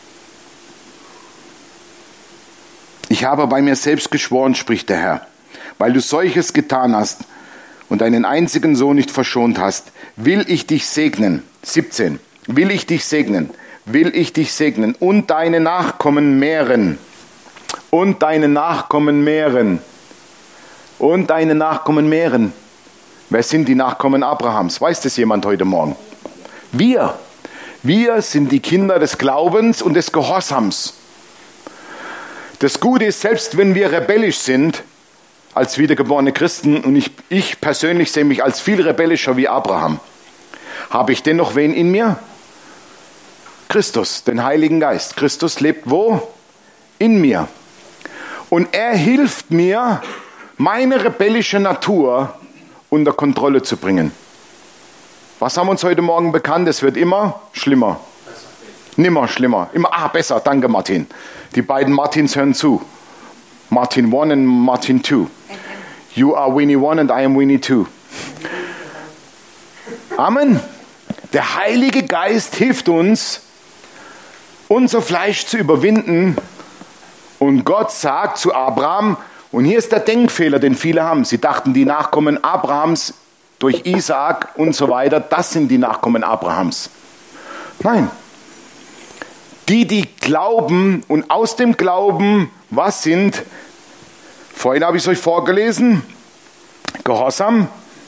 Ich habe bei mir selbst geschworen, spricht der Herr, weil du solches getan hast und deinen einzigen Sohn nicht verschont hast, will ich dich segnen. siebzehn. Will ich dich segnen, will ich dich segnen und deine Nachkommen mehren. Und deine Nachkommen mehren. Und deine Nachkommen mehren. Wer sind die Nachkommen Abrahams? Weiß das jemand heute Morgen? Wir. Wir sind die Kinder des Glaubens und des Gehorsams. Das Gute ist, selbst wenn wir rebellisch sind, als wiedergeborene Christen, und ich, ich persönlich sehe mich als viel rebellischer wie Abraham, habe ich dennoch wen in mir? Christus, den Heiligen Geist. Christus lebt wo? In mir. Und er hilft mir, meine rebellische Natur unter Kontrolle zu bringen. Was haben wir uns heute Morgen bekannt? Es wird immer schlimmer. Nimmer schlimmer. Immer, ah, besser. Danke, Martin. Die beiden Martins hören zu. Martin one und Martin two. You are Winnie one and I am Winnie two. Amen. Der Heilige Geist hilft uns, unser Fleisch zu überwinden. Und Gott sagt zu Abraham, und hier ist der Denkfehler, den viele haben. Sie dachten, die Nachkommen Abrahams durch Isaak und so weiter, das sind die Nachkommen Abrahams. Nein. Die, die glauben und aus dem Glauben, was sind? Vorhin habe ich es euch vorgelesen. Gehorsam.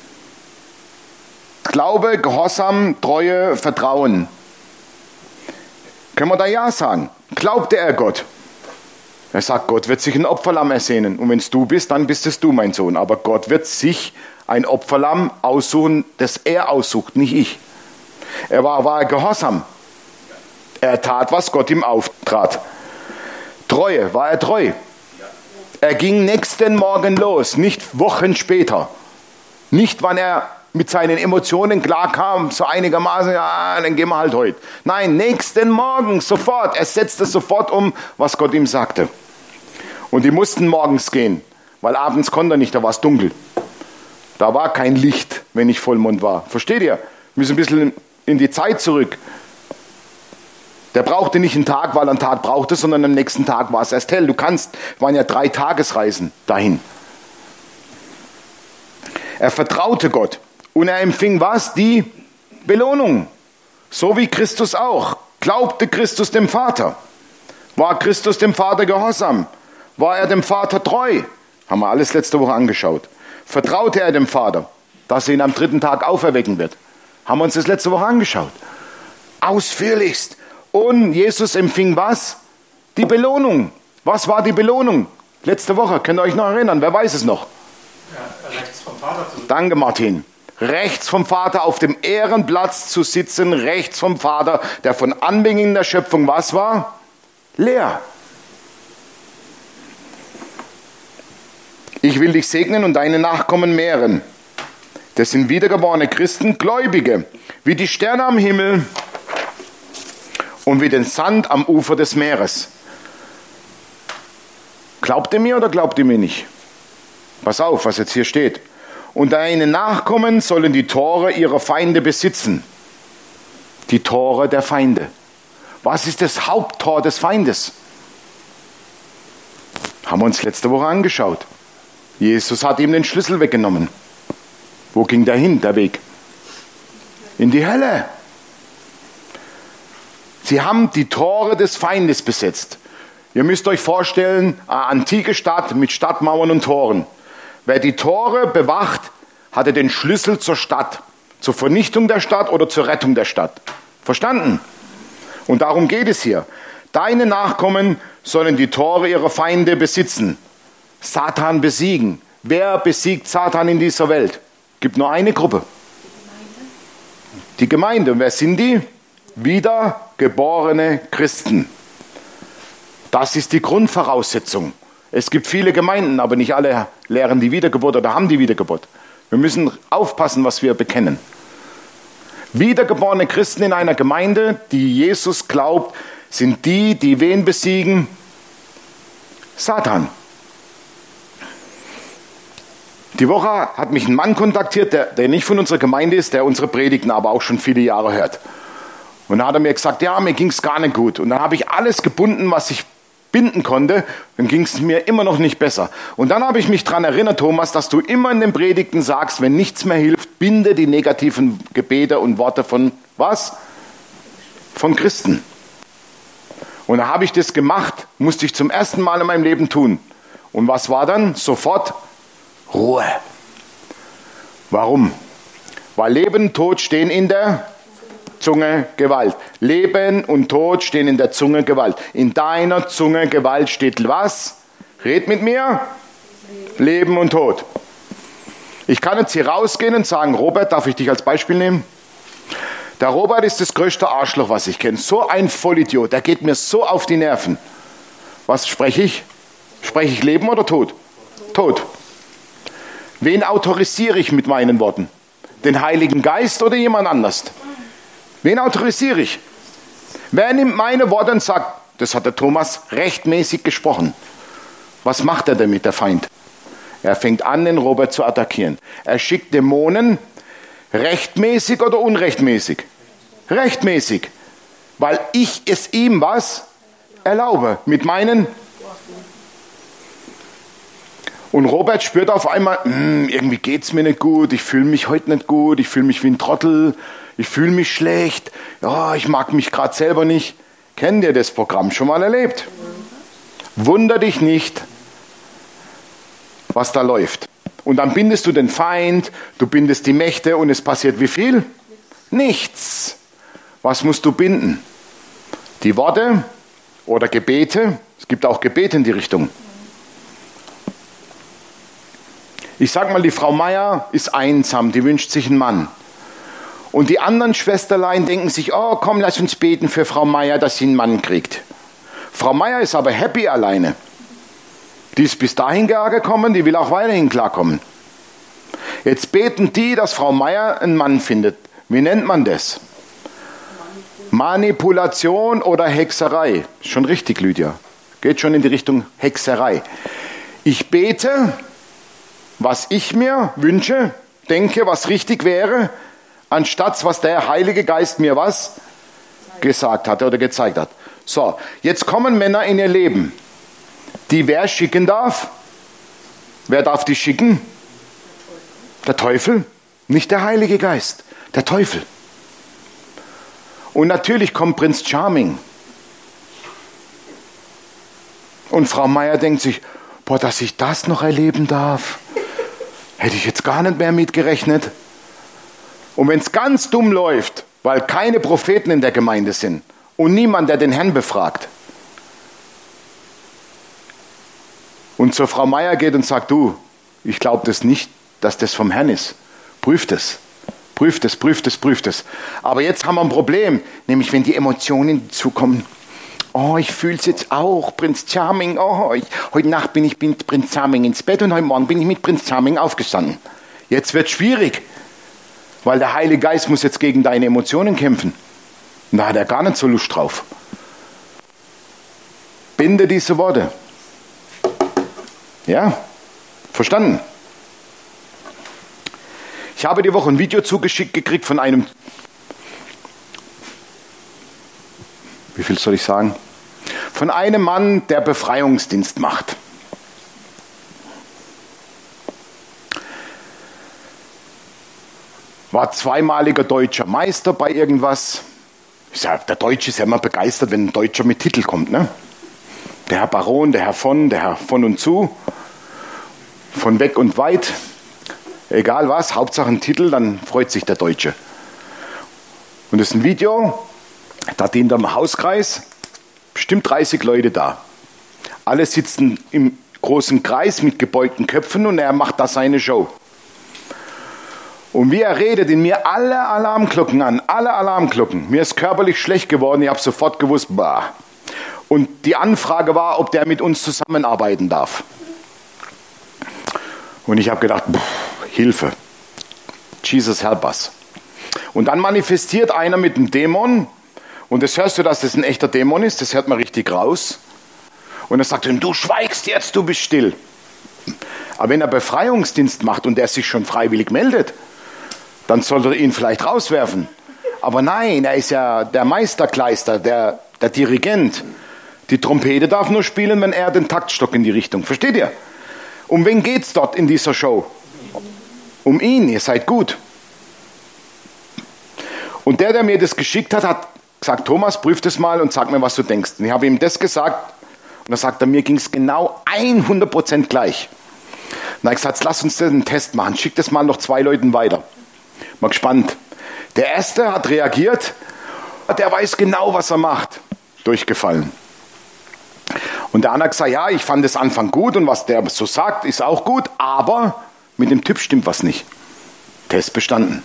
Glaube, Gehorsam, Treue, Vertrauen. Können wir da ja sagen? Glaubte er Gott? Er sagt, Gott wird sich ein Opferlamm ersehnen. Und wenn es du bist, dann bist es du, mein Sohn. Aber Gott wird sich ein Opferlamm aussuchen, das er aussucht, nicht ich. Er war, war gehorsam. Er tat, was Gott ihm auftrat. Treue, war er treu. Er ging nächsten Morgen los, nicht Wochen später. Nicht, wann er mit seinen Emotionen klar kam, so einigermaßen, ja, dann gehen wir halt heute. Nein, nächsten Morgen, sofort. Er setzte sofort um, was Gott ihm sagte. Und die mussten morgens gehen, weil abends konnte er nicht, da war es dunkel. Da war kein Licht, wenn ich Vollmond war. Versteht ihr? Wir müssen ein bisschen in die Zeit zurück. Der brauchte nicht einen Tag, weil er einen Tag brauchte, sondern am nächsten Tag war es erst hell. Du kannst, waren ja drei Tagesreisen dahin. Er vertraute Gott und er empfing was? Die Belohnung. So wie Christus auch. Glaubte Christus dem Vater? War Christus dem Vater gehorsam? War er dem Vater treu? Haben wir alles letzte Woche angeschaut. Vertraute er dem Vater, dass er ihn am dritten Tag auferwecken wird? Haben wir uns das letzte Woche angeschaut. Ausführlichst. Und Jesus empfing was? Die Belohnung. Was war die Belohnung? Letzte Woche, könnt ihr euch noch erinnern? Wer weiß es noch? Ja, rechts vom Vater zu sitzen. Danke, Martin. Rechts vom Vater auf dem Ehrenplatz zu sitzen, rechts vom Vater, der von Anbeginn der Schöpfung was war? Leer. Ich will dich segnen und deine Nachkommen mehren. Das sind wiedergeborene Christen, Gläubige, wie die Sterne am Himmel und wie den Sand am Ufer des Meeres. Glaubt ihr mir oder glaubt ihr mir nicht? Pass auf, was jetzt hier steht. Und deine Nachkommen sollen die Tore ihrer Feinde besitzen. Die Tore der Feinde. Was ist das Haupttor des Feindes? Haben wir uns letzte Woche angeschaut. Jesus hat ihm den Schlüssel weggenommen. Wo ging der hin, der Weg? In die Hölle. Sie haben die Tore des Feindes besetzt. Ihr müsst euch vorstellen, eine antike Stadt mit Stadtmauern und Toren. Wer die Tore bewacht, hatte den Schlüssel zur Stadt. Zur Vernichtung der Stadt oder zur Rettung der Stadt. Verstanden? Und darum geht es hier. Deine Nachkommen sollen die Tore ihrer Feinde besitzen. Satan besiegen. Wer besiegt Satan in dieser Welt? Gibt nur eine Gruppe. Die Gemeinde. Und wer sind die? Wiedergeborene Christen. Das ist die Grundvoraussetzung. Es gibt viele Gemeinden, aber nicht alle lehren die Wiedergeburt oder haben die Wiedergeburt. Wir müssen aufpassen, was wir bekennen. Wiedergeborene Christen in einer Gemeinde, die Jesus glaubt, sind die, die wen besiegen? Satan. Die Woche hat mich ein Mann kontaktiert, der, der nicht von unserer Gemeinde ist, der unsere Predigten aber auch schon viele Jahre hört. Und da hat er mir gesagt, ja, mir ging es gar nicht gut. Und dann habe ich alles gebunden, was ich binden konnte, dann ging es mir immer noch nicht besser. Und dann habe ich mich daran erinnert, Thomas, dass du immer in den Predigten sagst, wenn nichts mehr hilft, binde die negativen Gebete und Worte von was? Von Christen. Und da habe ich das gemacht, musste ich zum ersten Mal in meinem Leben tun. Und was war dann? Sofort Ruhe. Warum? Weil Leben und Tod stehen in der Zunge Gewalt. Leben und Tod stehen in der Zunge Gewalt. In deiner Zunge Gewalt steht was? Red mit mir. Leben und Tod. Ich kann jetzt hier rausgehen und sagen, Robert, darf ich dich als Beispiel nehmen? Der Robert ist das größte Arschloch, was ich kenne. So ein Vollidiot, der geht mir so auf die Nerven. Was spreche ich? Spreche ich Leben oder Tod? Tod. Wen autorisiere ich mit meinen Worten? Den Heiligen Geist oder jemand anders? Wen autorisiere ich? Wer nimmt meine Worte und sagt, das hat der Thomas rechtmäßig gesprochen. Was macht er denn mit der Feind? Er fängt an, den Robert zu attackieren. Er schickt Dämonen, rechtmäßig oder unrechtmäßig? Rechtmäßig. Weil ich es ihm was erlaube. Mit meinen... Und Robert spürt auf einmal, irgendwie geht es mir nicht gut, ich fühle mich heute nicht gut, ich fühle mich wie ein Trottel, ich fühle mich schlecht, ja, ich mag mich gerade selber nicht. Kennt ihr das Programm schon mal erlebt? Wunder dich nicht, was da läuft. Und dann bindest du den Feind, du bindest die Mächte und es passiert wie viel? Nichts. Was musst du binden? Die Worte oder Gebete? Es gibt auch Gebete in die Richtung. Ich sag mal, die Frau Meier ist einsam, die wünscht sich einen Mann. Und die anderen Schwesterlein denken sich, oh komm, lass uns beten für Frau Meier, dass sie einen Mann kriegt. Frau Meier ist aber happy alleine. Die ist bis dahin klargekommen, die will auch weiterhin klarkommen. Jetzt beten die, dass Frau Meier einen Mann findet. Wie nennt man das? Manipulation oder Hexerei. Schon richtig, Lydia. Geht schon in die Richtung Hexerei. Ich bete, was ich mir wünsche, denke, was richtig wäre, anstatt was der Heilige Geist mir was gesagt hat oder gezeigt hat. So, jetzt kommen Männer in ihr Leben, die wer schicken darf? Wer darf die schicken? Der Teufel, nicht der Heilige Geist, der Teufel. Und natürlich kommt Prinz Charming. Und Frau Meier denkt sich, boah, dass ich das noch erleben darf, hätte ich jetzt gar nicht mehr mitgerechnet. Und wenn es ganz dumm läuft, weil keine Propheten in der Gemeinde sind und niemand, der den Herrn befragt, und zur Frau Meier geht und sagt, du, ich glaube das nicht, dass das vom Herrn ist. Prüft es, prüft es, prüft es, prüft es. Aber jetzt haben wir ein Problem, nämlich wenn die Emotionen hinzukommen. Oh, ich fühle es jetzt auch, Prinz Charming. Oh, ich, heute Nacht bin ich mit Prinz Charming ins Bett und heute Morgen bin ich mit Prinz Charming aufgestanden. Jetzt wird es schwierig, weil der Heilige Geist muss jetzt gegen deine Emotionen kämpfen. Und da hat er gar nicht so Lust drauf. Binde diese Worte. Ja, verstanden? Ich habe die Woche ein Video zugeschickt gekriegt von einem, wie viel soll ich sagen? Von einem Mann, der Befreiungsdienst macht. War zweimaliger deutscher Meister bei irgendwas. Ja, der Deutsche ist ja immer begeistert, wenn ein Deutscher mit Titel kommt, ne? Der Herr Baron, der Herr von, der Herr von und zu, von weg und weit. Egal was, Hauptsache ein Titel, dann freut sich der Deutsche. Und das ist ein Video, da dient er im Hauskreis, bestimmt dreißig Leute da. Alle sitzen im großen Kreis mit gebeugten Köpfen und er macht da seine Show. Und wie er redet, in mir alle Alarmglocken an, alle Alarmglocken. Mir ist körperlich schlecht geworden, ich habe sofort gewusst, bah. Und die Anfrage war, ob der mit uns zusammenarbeiten darf. Und ich habe gedacht, pff, Hilfe, Jesus help us. Und dann manifestiert einer mit einem Dämon. Und das hörst du, dass das ein echter Dämon ist, das hört man richtig raus. Und er sagt ihm, du schweigst jetzt, du bist still. Aber wenn er Befreiungsdienst macht und der sich schon freiwillig meldet, dann sollte er ihn vielleicht rauswerfen. Aber nein, er ist ja der Meisterkleister, der, der Dirigent. Die Trompete darf nur spielen, wenn er den Taktstock in die Richtung. Versteht ihr? Um wen geht's dort in dieser Show? Um ihn, ihr seid gut. Und der, der mir das geschickt hat, hat gesagt, Thomas, prüf das mal und sag mir, was du denkst. Und ich habe ihm das gesagt und dann sagt er, mir ging es genau hundert Prozent gleich. Und dann habe ich gesagt, lass uns den Test machen, schick das mal noch zwei Leuten weiter. Mal gespannt. Der erste hat reagiert, der weiß genau, was er macht. Durchgefallen. Und der andere hat gesagt, ja, ich fand das Anfang gut und was der so sagt, ist auch gut, aber mit dem Typ stimmt was nicht. Test bestanden.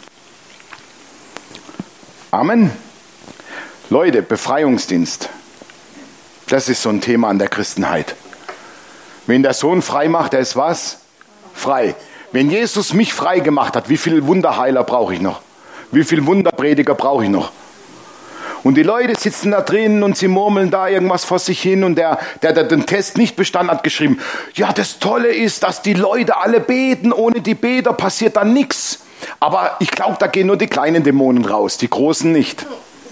Amen. Leute, Befreiungsdienst. Das ist so ein Thema an der Christenheit. Wenn der Sohn frei macht, der ist was? Frei. Wenn Jesus mich frei gemacht hat, wie viel Wunderheiler brauche ich noch? Wie viel Wunderprediger brauche ich noch? Und die Leute sitzen da drinnen und sie murmeln da irgendwas vor sich hin und der, der, der den Test nicht bestanden hat, geschrieben, ja, das Tolle ist, dass die Leute alle beten, ohne die Beter passiert dann nichts. Aber ich glaube, da gehen nur die kleinen Dämonen raus, die großen nicht.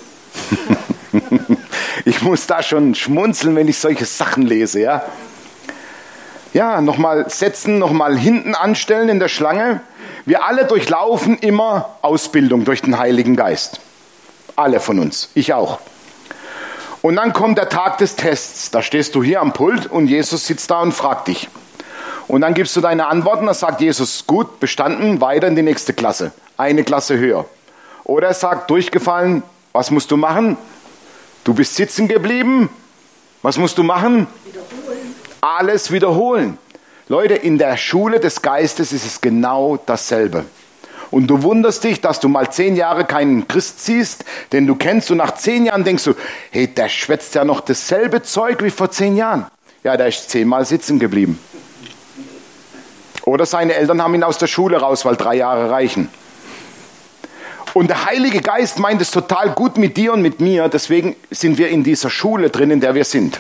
Ich muss da schon schmunzeln, wenn ich solche Sachen lese, ja. Ja, nochmal setzen, nochmal hinten anstellen in der Schlange. Wir alle durchlaufen immer Ausbildung durch den Heiligen Geist. Alle von uns, ich auch. Und dann kommt der Tag des Tests. Da stehst du hier am Pult und Jesus sitzt da und fragt dich. Und dann gibst du deine Antworten, dann sagt Jesus, gut, bestanden, weiter in die nächste Klasse. Eine Klasse höher. Oder er sagt, durchgefallen, was musst du machen? Du bist sitzen geblieben. Was musst du machen? Wiederholen. Alles wiederholen. Leute, in der Schule des Geistes ist es genau dasselbe. Und du wunderst dich, dass du mal zehn Jahre keinen Christ siehst, den du kennst, und nach zehn Jahren denkst du, hey, der schwätzt ja noch dasselbe Zeug wie vor zehn Jahren. Ja, der ist zehnmal sitzen geblieben. Oder seine Eltern haben ihn aus der Schule raus, weil drei Jahre reichen. Und der Heilige Geist meint es total gut mit dir und mit mir, deswegen sind wir in dieser Schule drin, in der wir sind.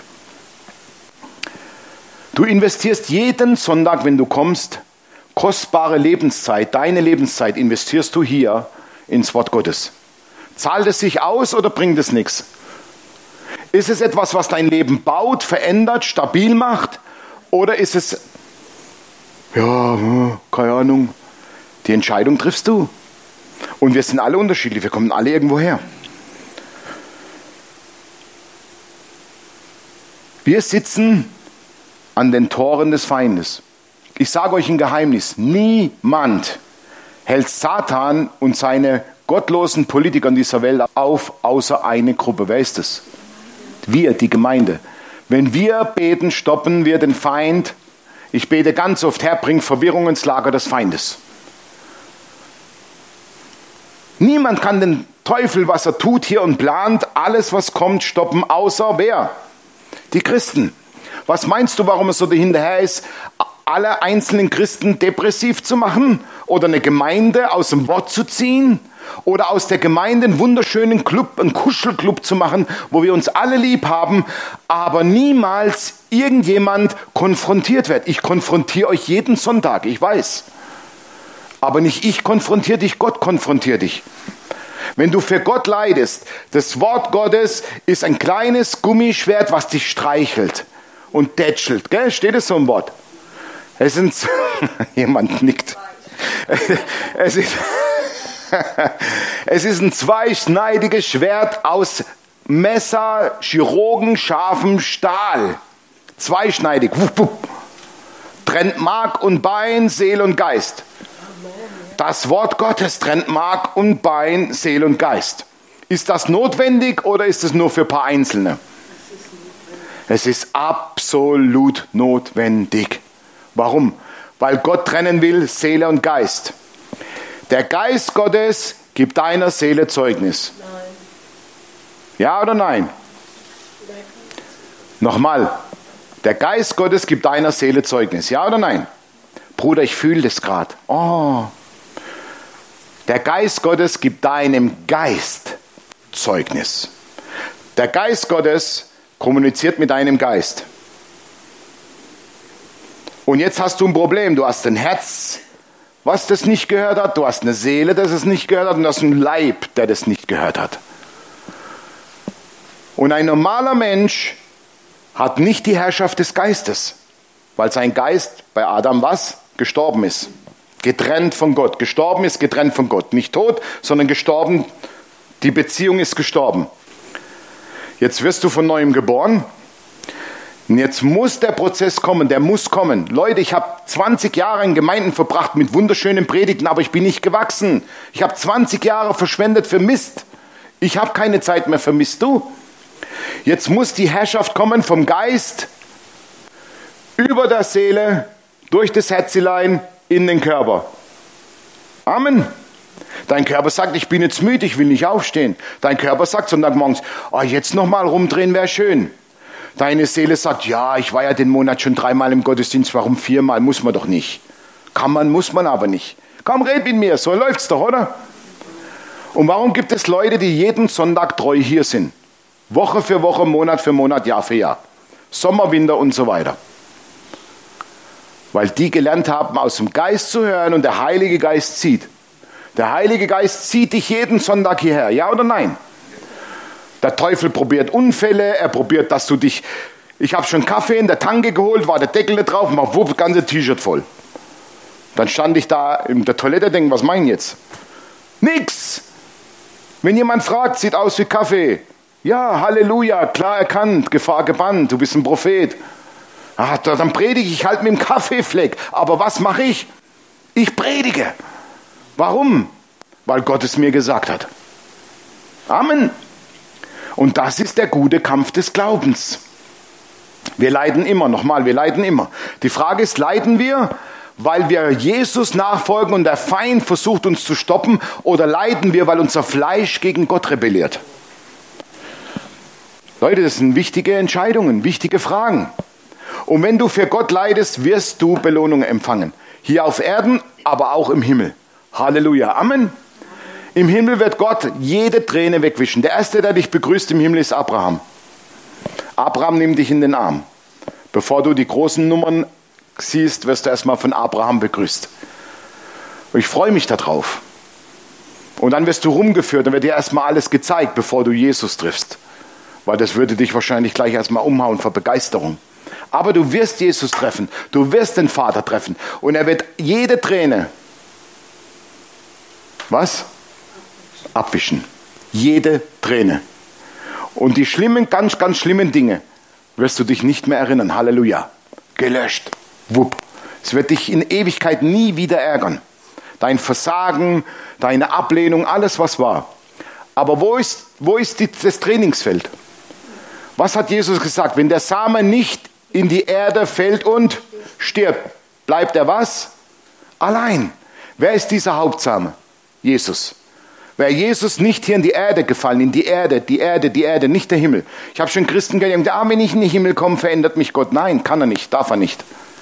Du investierst jeden Sonntag, wenn du kommst, kostbare Lebenszeit, deine Lebenszeit investierst du hier ins Wort Gottes. Zahlt es sich aus oder bringt es nichts? Ist es etwas, was dein Leben baut, verändert, stabil macht? Oder ist es, ja, keine Ahnung, die Entscheidung triffst du? Und wir sind alle unterschiedlich, wir kommen alle irgendwo her. Wir sitzen an den Toren des Feindes. Ich sage euch ein Geheimnis, niemand hält Satan und seine gottlosen Politiker in dieser Welt auf, außer eine Gruppe. Wer ist es? Wir, die Gemeinde. Wenn wir beten, stoppen wir den Feind. Ich bete ganz oft, Herr, bring Verwirrung ins Lager des Feindes. Niemand kann den Teufel, was er tut hier und plant, alles, was kommt, stoppen, außer wer? Die Christen. Was meinst du, warum es so dahinterher ist, alle einzelnen Christen depressiv zu machen? Oder eine Gemeinde aus dem Wort zu ziehen? Oder aus der Gemeinde einen wunderschönen Club, einen Kuschelclub zu machen, wo wir uns alle lieb haben, aber niemals irgendjemand konfrontiert wird. Ich konfrontiere euch jeden Sonntag, ich weiß. Aber nicht ich konfrontiere dich, Gott konfrontiert dich. Wenn du für Gott leidest, das Wort Gottes ist ein kleines Gummischwert, was dich streichelt und tätschelt. Gell? Steht es so im Wort? Es sind, jemand nickt. Es ist, es ist ein zweischneidiges Schwert aus Messer, Chirurgen, scharfem Stahl. Zweischneidig. Wupp, wupp. Trennt Mark und Bein, Seele und Geist. Das Wort Gottes trennt Mark und Bein, Seele und Geist. Ist das notwendig oder ist es nur für ein paar Einzelne? Es ist absolut notwendig. Warum? Weil Gott trennen will, Seele und Geist. Der Geist Gottes gibt deiner Seele Zeugnis. Nein. Ja oder nein? Nein. Nochmal. Der Geist Gottes gibt deiner Seele Zeugnis. Ja oder nein? Bruder, ich fühle das gerade. Oh. Der Geist Gottes gibt deinem Geist Zeugnis. Der Geist Gottes kommuniziert mit deinem Geist. Und jetzt hast du ein Problem. Du hast ein Herz, was das nicht gehört hat. Du hast eine Seele, das es nicht gehört hat. Und du hast einen Leib, der das nicht gehört hat. Und ein normaler Mensch hat nicht die Herrschaft des Geistes, weil sein Geist bei Adam was? Gestorben ist. Getrennt von Gott. Gestorben ist getrennt von Gott. Nicht tot, sondern gestorben. Die Beziehung ist gestorben. Jetzt wirst du von Neuem geboren. Und jetzt muss der Prozess kommen, der muss kommen. Leute, ich habe zwanzig Jahre in Gemeinden verbracht mit wunderschönen Predigten, aber ich bin nicht gewachsen. Ich habe zwanzig Jahre verschwendet für Mist. Ich habe keine Zeit mehr für Mist, du. Jetzt muss die Herrschaft kommen vom Geist über der Seele, durch das Herzelein in den Körper. Amen. Dein Körper sagt, ich bin jetzt müde, ich will nicht aufstehen. Dein Körper sagt Sonntagmorgens, oh, jetzt nochmal rumdrehen wäre schön. Deine Seele sagt, ja, ich war ja den Monat schon dreimal im Gottesdienst, warum viermal? Muss man doch nicht. Kann man, muss man aber nicht. Komm, red mit mir, so läuft's doch, oder? Und warum gibt es Leute, die jeden Sonntag treu hier sind? Woche für Woche, Monat für Monat, Jahr für Jahr. Sommer, Winter und so weiter. Weil die gelernt haben, aus dem Geist zu hören und der Heilige Geist zieht. Der Heilige Geist zieht dich jeden Sonntag hierher, ja oder nein? Der Teufel probiert Unfälle, er probiert, dass du dich... Ich habe schon Kaffee in der Tanke geholt, war der Deckel nicht drauf, mach wupp, das ganze T-Shirt voll. Dann stand ich da in der Toilette und denke, was mein jetzt? Nix! Wenn jemand fragt, sieht aus wie Kaffee. Ja, Halleluja, klar erkannt, Gefahr gebannt, du bist ein Prophet. Ah, dann predige ich halt mit dem Kaffeefleck. Aber was mache ich? Ich predige. Warum? Weil Gott es mir gesagt hat. Amen. Und das ist der gute Kampf des Glaubens. Wir leiden immer, nochmal, wir leiden immer. Die Frage ist, leiden wir, weil wir Jesus nachfolgen und der Feind versucht uns zu stoppen, oder leiden wir, weil unser Fleisch gegen Gott rebelliert? Leute, das sind wichtige Entscheidungen, wichtige Fragen. Und wenn du für Gott leidest, wirst du Belohnung empfangen. Hier auf Erden, aber auch im Himmel. Halleluja, Amen. Im Himmel wird Gott jede Träne wegwischen. Der Erste, der dich begrüßt im Himmel, ist Abraham. Abraham nimmt dich in den Arm. Bevor du die großen Nummern siehst, wirst du erstmal von Abraham begrüßt. Und ich freue mich darauf. Und dann wirst du rumgeführt, dann wird dir erstmal alles gezeigt, bevor du Jesus triffst. Weil das würde dich wahrscheinlich gleich erstmal umhauen vor Begeisterung. Aber du wirst Jesus treffen, du wirst den Vater treffen. Und er wird jede Träne, was? Abwischen. Jede Träne. Und die schlimmen, ganz, ganz schlimmen Dinge wirst du dich nicht mehr erinnern. Halleluja. Gelöscht. Wupp. Es wird dich in Ewigkeit nie wieder ärgern. Dein Versagen, deine Ablehnung, alles was war. Aber wo ist, wo ist die, das Trainingsfeld? Was hat Jesus gesagt? Wenn der Same nicht in die Erde fällt und stirbt, bleibt er was? Allein. Wer ist dieser Hauptsame? Jesus. Wäre Jesus nicht hier in die Erde gefallen, in die Erde, die Erde, die Erde, nicht der Himmel. Ich habe schon Christen gehört, die sagen, ah, wenn ich in den Himmel komme, verändert mich Gott. Nein, kann er nicht, darf er nicht.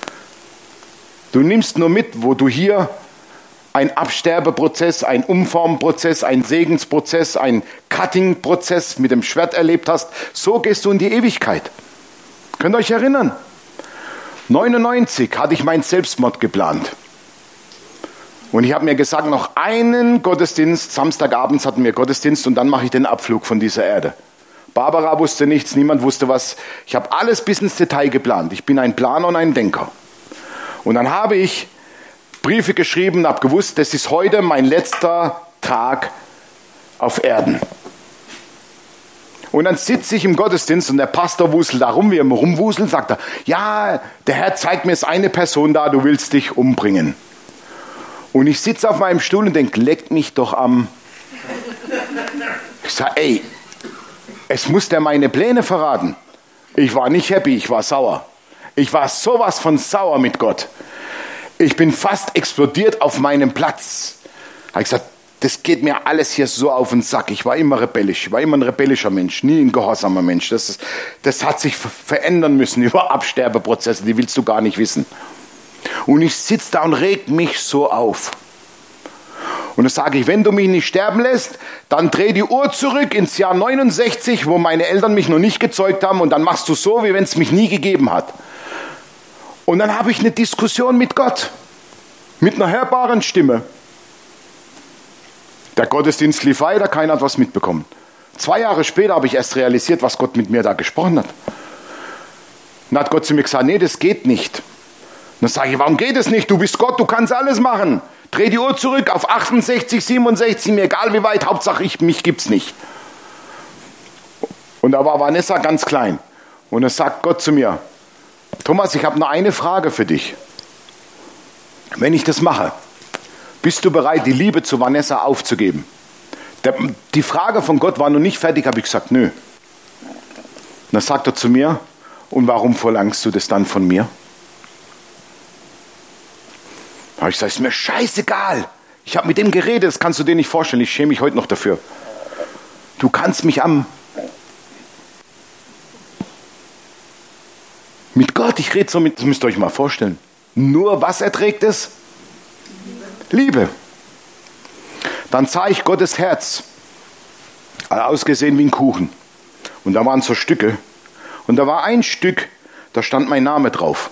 Du nimmst nur mit, wo du hier einen Absterbeprozess, einen Umformprozess, einen Segensprozess, einen Cutting-Prozess mit dem Schwert erlebt hast. So gehst du in die Ewigkeit. Könnt ihr euch erinnern? neunundneunzig hatte ich meinen Selbstmord geplant. Und ich habe mir gesagt, noch einen Gottesdienst, Samstagabends hatten wir Gottesdienst und dann mache ich den Abflug von dieser Erde. Barbara wusste nichts, niemand wusste was. Ich habe alles bis ins Detail geplant. Ich bin ein Planer und ein Denker. Und dann habe ich Briefe geschrieben und habe gewusst, das ist heute mein letzter Tag auf Erden. Und dann sitze ich im Gottesdienst und der Pastor wuselt da rum, wie er rumwuselt, sagt er, ja, der Herr zeigt mir, es ist eine Person da, du willst dich umbringen. Und ich sitze auf meinem Stuhl und denke, leck mich doch am... Ich sage, ey, es muss der meine Pläne verraten. Ich war nicht happy, ich war sauer. Ich war sowas von sauer mit Gott. Ich bin fast explodiert auf meinem Platz. Ich habe gesagt, das geht mir alles hier so auf den Sack. Ich war immer rebellisch, ich war immer ein rebellischer Mensch, nie ein gehorsamer Mensch. Das, ist, das hat sich verändern müssen über Absterbeprozesse, die willst du gar nicht wissen. Und ich sitze da und reg mich so auf. Und dann sage ich, wenn du mich nicht sterben lässt, dann dreh die Uhr zurück ins Jahr neunundsechzig, wo meine Eltern mich noch nicht gezeugt haben, und dann machst du so, wie wenn es mich nie gegeben hat. Und dann habe ich eine Diskussion mit Gott, mit einer hörbaren Stimme. Der Gottesdienst lief weiter, keiner hat was mitbekommen. Zwei Jahre später habe ich erst realisiert, was Gott mit mir da gesprochen hat. dann hat Gott zu mir gesagt, nee, das geht nicht. Dann sage ich, warum geht es nicht? Du bist Gott, du kannst alles machen. Dreh die Uhr zurück auf achtundsechzig, siebenundsechzig, mir egal wie weit, Hauptsache ich, mich gibt's nicht. Und da war Vanessa ganz klein. Und dann sagt Gott zu mir, Thomas, ich habe nur eine Frage für dich. Wenn ich das mache, bist du bereit, die Liebe zu Vanessa aufzugeben? Der, die Frage von Gott war noch nicht fertig, habe ich gesagt, nö. Dann sagt er zu mir, und warum verlangst du das dann von mir? Da habe ich gesagt, ist mir scheißegal. Ich habe mit dem geredet, das kannst du dir nicht vorstellen. Ich schäme mich heute noch dafür. Du kannst mich am... Mit Gott, ich rede so mit... Das müsst ihr euch mal vorstellen. Nur was erträgt es? Liebe. Liebe. Dann sah ich Gottes Herz. Ausgesehen wie ein Kuchen. Und da waren so Stücke. Und da war ein Stück, da stand mein Name drauf.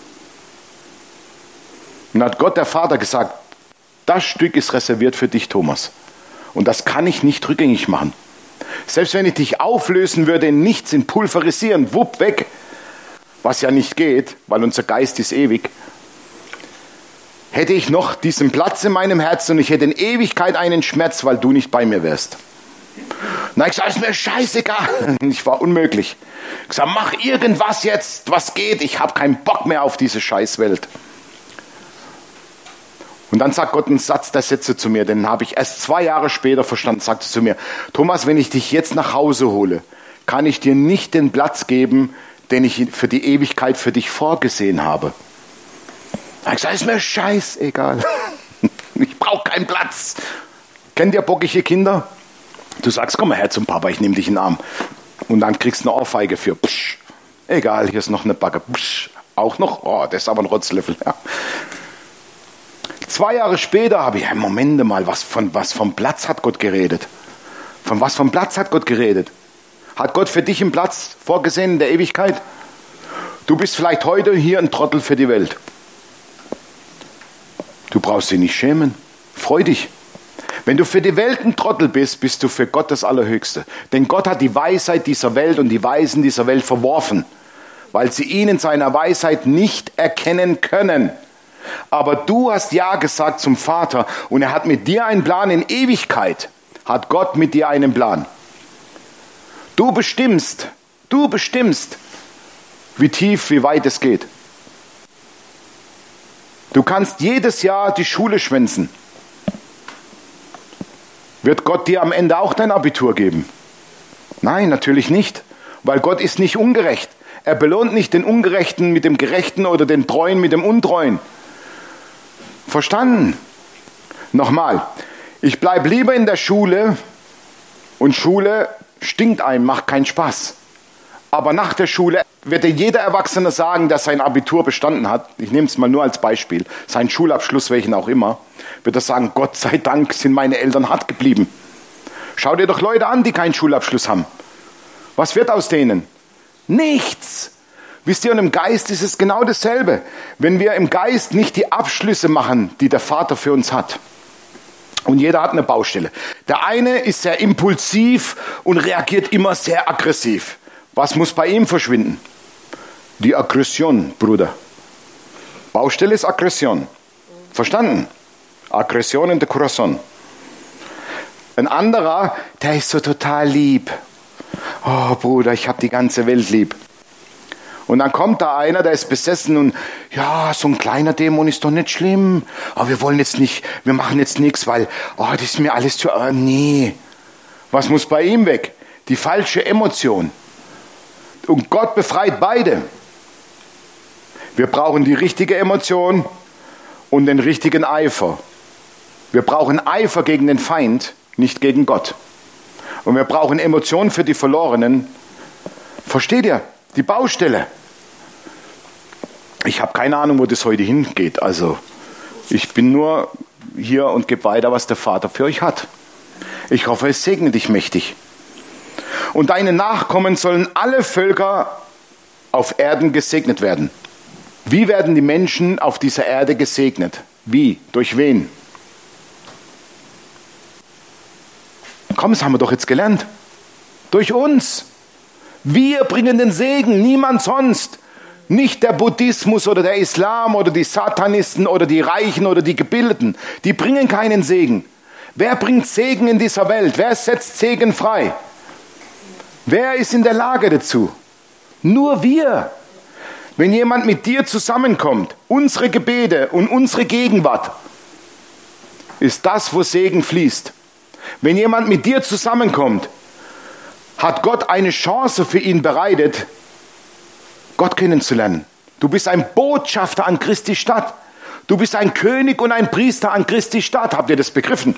Und da hat Gott, der Vater, gesagt, das Stück ist reserviert für dich, Thomas. Und das kann ich nicht rückgängig machen. Selbst wenn ich dich auflösen würde in nichts, in pulverisieren, wupp, weg. Was ja nicht geht, weil unser Geist ist ewig. Hätte ich noch diesen Platz in meinem Herzen und ich hätte in Ewigkeit einen Schmerz, weil du nicht bei mir wärst. Na, ich sage, ist mir scheißegal. Ich war unmöglich. Ich sage, mach irgendwas jetzt, was geht. Ich habe keinen Bock mehr auf diese Scheißwelt. Und dann sagt Gott einen Satz der Sätze zu mir, den habe ich erst zwei Jahre später verstanden, sagte zu mir, Thomas, wenn ich dich jetzt nach Hause hole, kann ich dir nicht den Platz geben, den ich für die Ewigkeit für dich vorgesehen habe. Ich sage, ist mir scheißegal. Ich brauche keinen Platz. Kennt ihr bockige Kinder? Du sagst, komm mal her zum Papa, ich nehme dich in den Arm. Und dann kriegst du eine Ohrfeige für. Psch. Egal, hier ist noch eine Backe. Psch. Auch noch? Oh, das ist aber ein Rotzlöffel. Ja. Zwei Jahre später habe ich, ja, Moment mal, was von was vom Platz hat Gott geredet? Von was vom Platz hat Gott geredet? Hat Gott für dich einen Platz vorgesehen in der Ewigkeit? Du bist vielleicht heute hier ein Trottel für die Welt. Du brauchst dich nicht schämen. Freu dich. Wenn du für die Welt ein Trottel bist, bist du für Gott das Allerhöchste. Denn Gott hat die Weisheit dieser Welt und die Weisen dieser Welt verworfen, weil sie ihn in seiner Weisheit nicht erkennen können. Aber du hast Ja gesagt zum Vater und er hat mit dir einen Plan in Ewigkeit. Hat Gott mit dir einen Plan. Du bestimmst, du bestimmst, wie tief, wie weit es geht. Du kannst jedes Jahr die Schule schwänzen. Wird Gott dir am Ende auch dein Abitur geben? Nein, natürlich nicht, weil Gott ist nicht ungerecht. Er belohnt nicht den Ungerechten mit dem Gerechten oder den Treuen mit dem Untreuen. Verstanden? Nochmal, ich bleibe lieber in der Schule und Schule stinkt einem, macht keinen Spaß. Aber nach der Schule wird dir jeder Erwachsene sagen, der sein Abitur bestanden hat, ich nehme es mal nur als Beispiel, seinen Schulabschluss, welchen auch immer, wird er sagen, Gott sei Dank sind meine Eltern hart geblieben. Schau dir doch Leute an, die keinen Schulabschluss haben. Was wird aus denen? Nichts. Wisst ihr, und im Geist ist es genau dasselbe. Wenn wir im Geist nicht die Abschlüsse machen, die der Vater für uns hat. Und jeder hat eine Baustelle. Der eine ist sehr impulsiv und reagiert immer sehr aggressiv. Was muss bei ihm verschwinden? Die Aggression, Bruder. Baustelle ist Aggression. Verstanden? Aggression in der Corazon. Ein anderer, der ist so total lieb. Oh Bruder, ich habe die ganze Welt lieb. Und dann kommt da einer, der ist besessen und ja, so ein kleiner Dämon ist doch nicht schlimm. Aber wir wollen jetzt nicht, wir machen jetzt nichts, weil, oh, das ist mir alles zu, oh, nee. Was muss bei ihm weg? Die falsche Emotion. Und Gott befreit beide. Wir brauchen die richtige Emotion und den richtigen Eifer. Wir brauchen Eifer gegen den Feind, nicht gegen Gott. Und wir brauchen Emotionen für die Verlorenen. Versteht ihr? Die Baustelle. Ich habe keine Ahnung, wo das heute hingeht. Also ich bin nur hier und gebe weiter, was der Vater für euch hat. Ich hoffe, es segne dich mächtig. Und deine Nachkommen sollen alle Völker auf Erden gesegnet werden. Wie werden die Menschen auf dieser Erde gesegnet? Wie? Durch wen? Komm, das haben wir doch jetzt gelernt. Durch uns. Wir bringen den Segen, niemand sonst. Nicht der Buddhismus oder der Islam oder die Satanisten oder die Reichen oder die Gebildeten. Die bringen keinen Segen. Wer bringt Segen in dieser Welt? Wer setzt Segen frei? Wer ist in der Lage dazu? Nur wir. Wenn jemand mit dir zusammenkommt, unsere Gebete und unsere Gegenwart, ist das, wo Segen fließt. Wenn jemand mit dir zusammenkommt, hat Gott eine Chance für ihn bereitet, Gott kennenzulernen. Du bist ein Botschafter an Christi Stadt. Du bist ein König und ein Priester an Christi Stadt. Habt ihr das begriffen?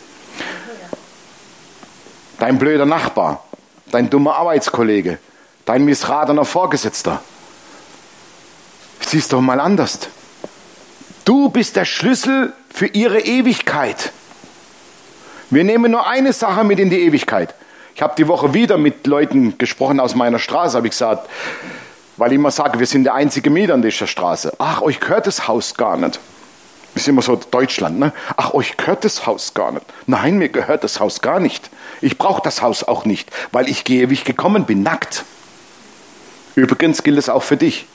Dein blöder Nachbar, dein dummer Arbeitskollege, dein missratener Vorgesetzter. Siehst doch mal anders. Du bist der Schlüssel für ihre Ewigkeit. Wir nehmen nur eine Sache mit in die Ewigkeit. Ich habe die Woche wieder mit Leuten gesprochen aus meiner Straße, habe ich gesagt, weil ich immer sage, wir sind der einzige Mieter an dieser Straße. Ach, euch gehört das Haus gar nicht. Das ist immer so Deutschland, ne? Ach, euch gehört das Haus gar nicht. Nein, mir gehört das Haus gar nicht. Ich brauche das Haus auch nicht, weil ich gehe, wie ich gekommen bin, nackt. Übrigens gilt es auch für dich.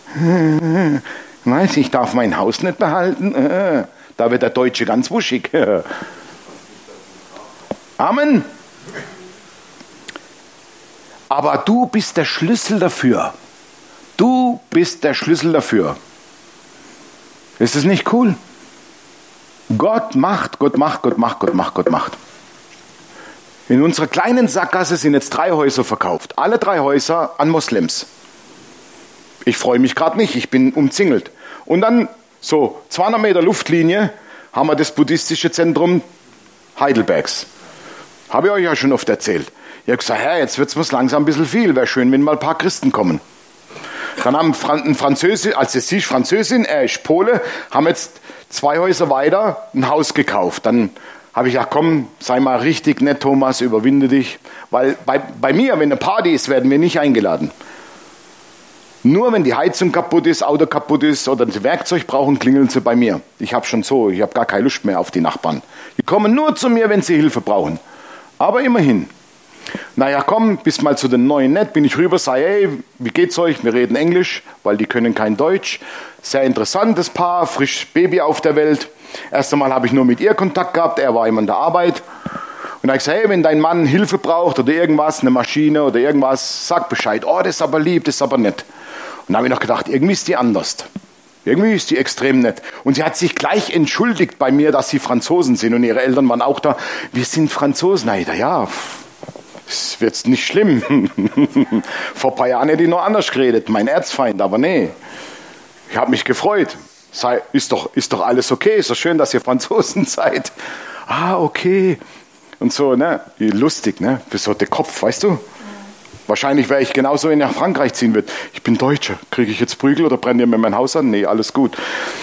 Weiß ich darf mein Haus nicht behalten. Da wird der Deutsche ganz wuschig. Amen. Aber du bist der Schlüssel dafür. Du bist der Schlüssel dafür. Ist es nicht cool? Gott macht, Gott macht, Gott macht, Gott macht, Gott macht. In unserer kleinen Sackgasse sind jetzt drei Häuser verkauft. Alle drei Häuser an Moslems. Ich freue mich gerade nicht, ich bin umzingelt. Und dann, so zweihundert Meter Luftlinie, haben wir das buddhistische Zentrum Heidelbergs. Habe ich euch ja schon oft erzählt. Ich habe gesagt, ja, jetzt wird es langsam ein bisschen viel. Wäre schön, wenn mal ein paar Christen kommen. Dann haben ein Französin, also sie ist Französin, er ist Pole, haben jetzt zwei Häuser weiter ein Haus gekauft. Dann habe ich gesagt, komm, sei mal richtig nett, Thomas, überwinde dich. Weil bei, bei mir, wenn eine Party ist, werden wir nicht eingeladen. Nur wenn die Heizung kaputt ist, Auto kaputt ist oder sie Werkzeug brauchen, klingeln sie bei mir. Ich habe schon so, ich habe gar keine Lust mehr auf die Nachbarn. Die kommen nur zu mir, wenn sie Hilfe brauchen. Aber immerhin. Naja, komm, bis mal zu den Neuen nett, bin ich rüber, sag, hey, wie geht's euch? Wir reden Englisch, weil die können kein Deutsch. Sehr interessantes Paar, frisch Baby auf der Welt. Erst einmal habe ich nur mit ihr Kontakt gehabt, er war immer in der Arbeit. Und da habe ich gesagt, hey, wenn dein Mann Hilfe braucht oder irgendwas, eine Maschine oder irgendwas, sag Bescheid. Oh, das ist aber lieb, das ist aber nett. Und da habe ich noch gedacht, irgendwie ist die anders. Irgendwie ist die extrem nett. Und sie hat sich gleich entschuldigt bei mir, dass sie Franzosen sind. Und ihre Eltern waren auch da. Wir sind Franzosen. Na ja, es wird nicht schlimm. Vor ein paar Jahren hätte ich noch anders geredet. Mein Erzfeind, aber nee. Ich habe mich gefreut. Sei, ist, doch, ist doch alles okay. Ist doch schön, dass ihr Franzosen seid. Ah, okay. Und so, ne? Lustig, ne? Für so der Kopf, weißt du? Wahrscheinlich wäre ich genauso, wenn ich nach Frankreich ziehen würde. Ich bin Deutscher. Kriege ich jetzt Prügel oder brennt ihr mir mein Haus an? Nee, alles gut.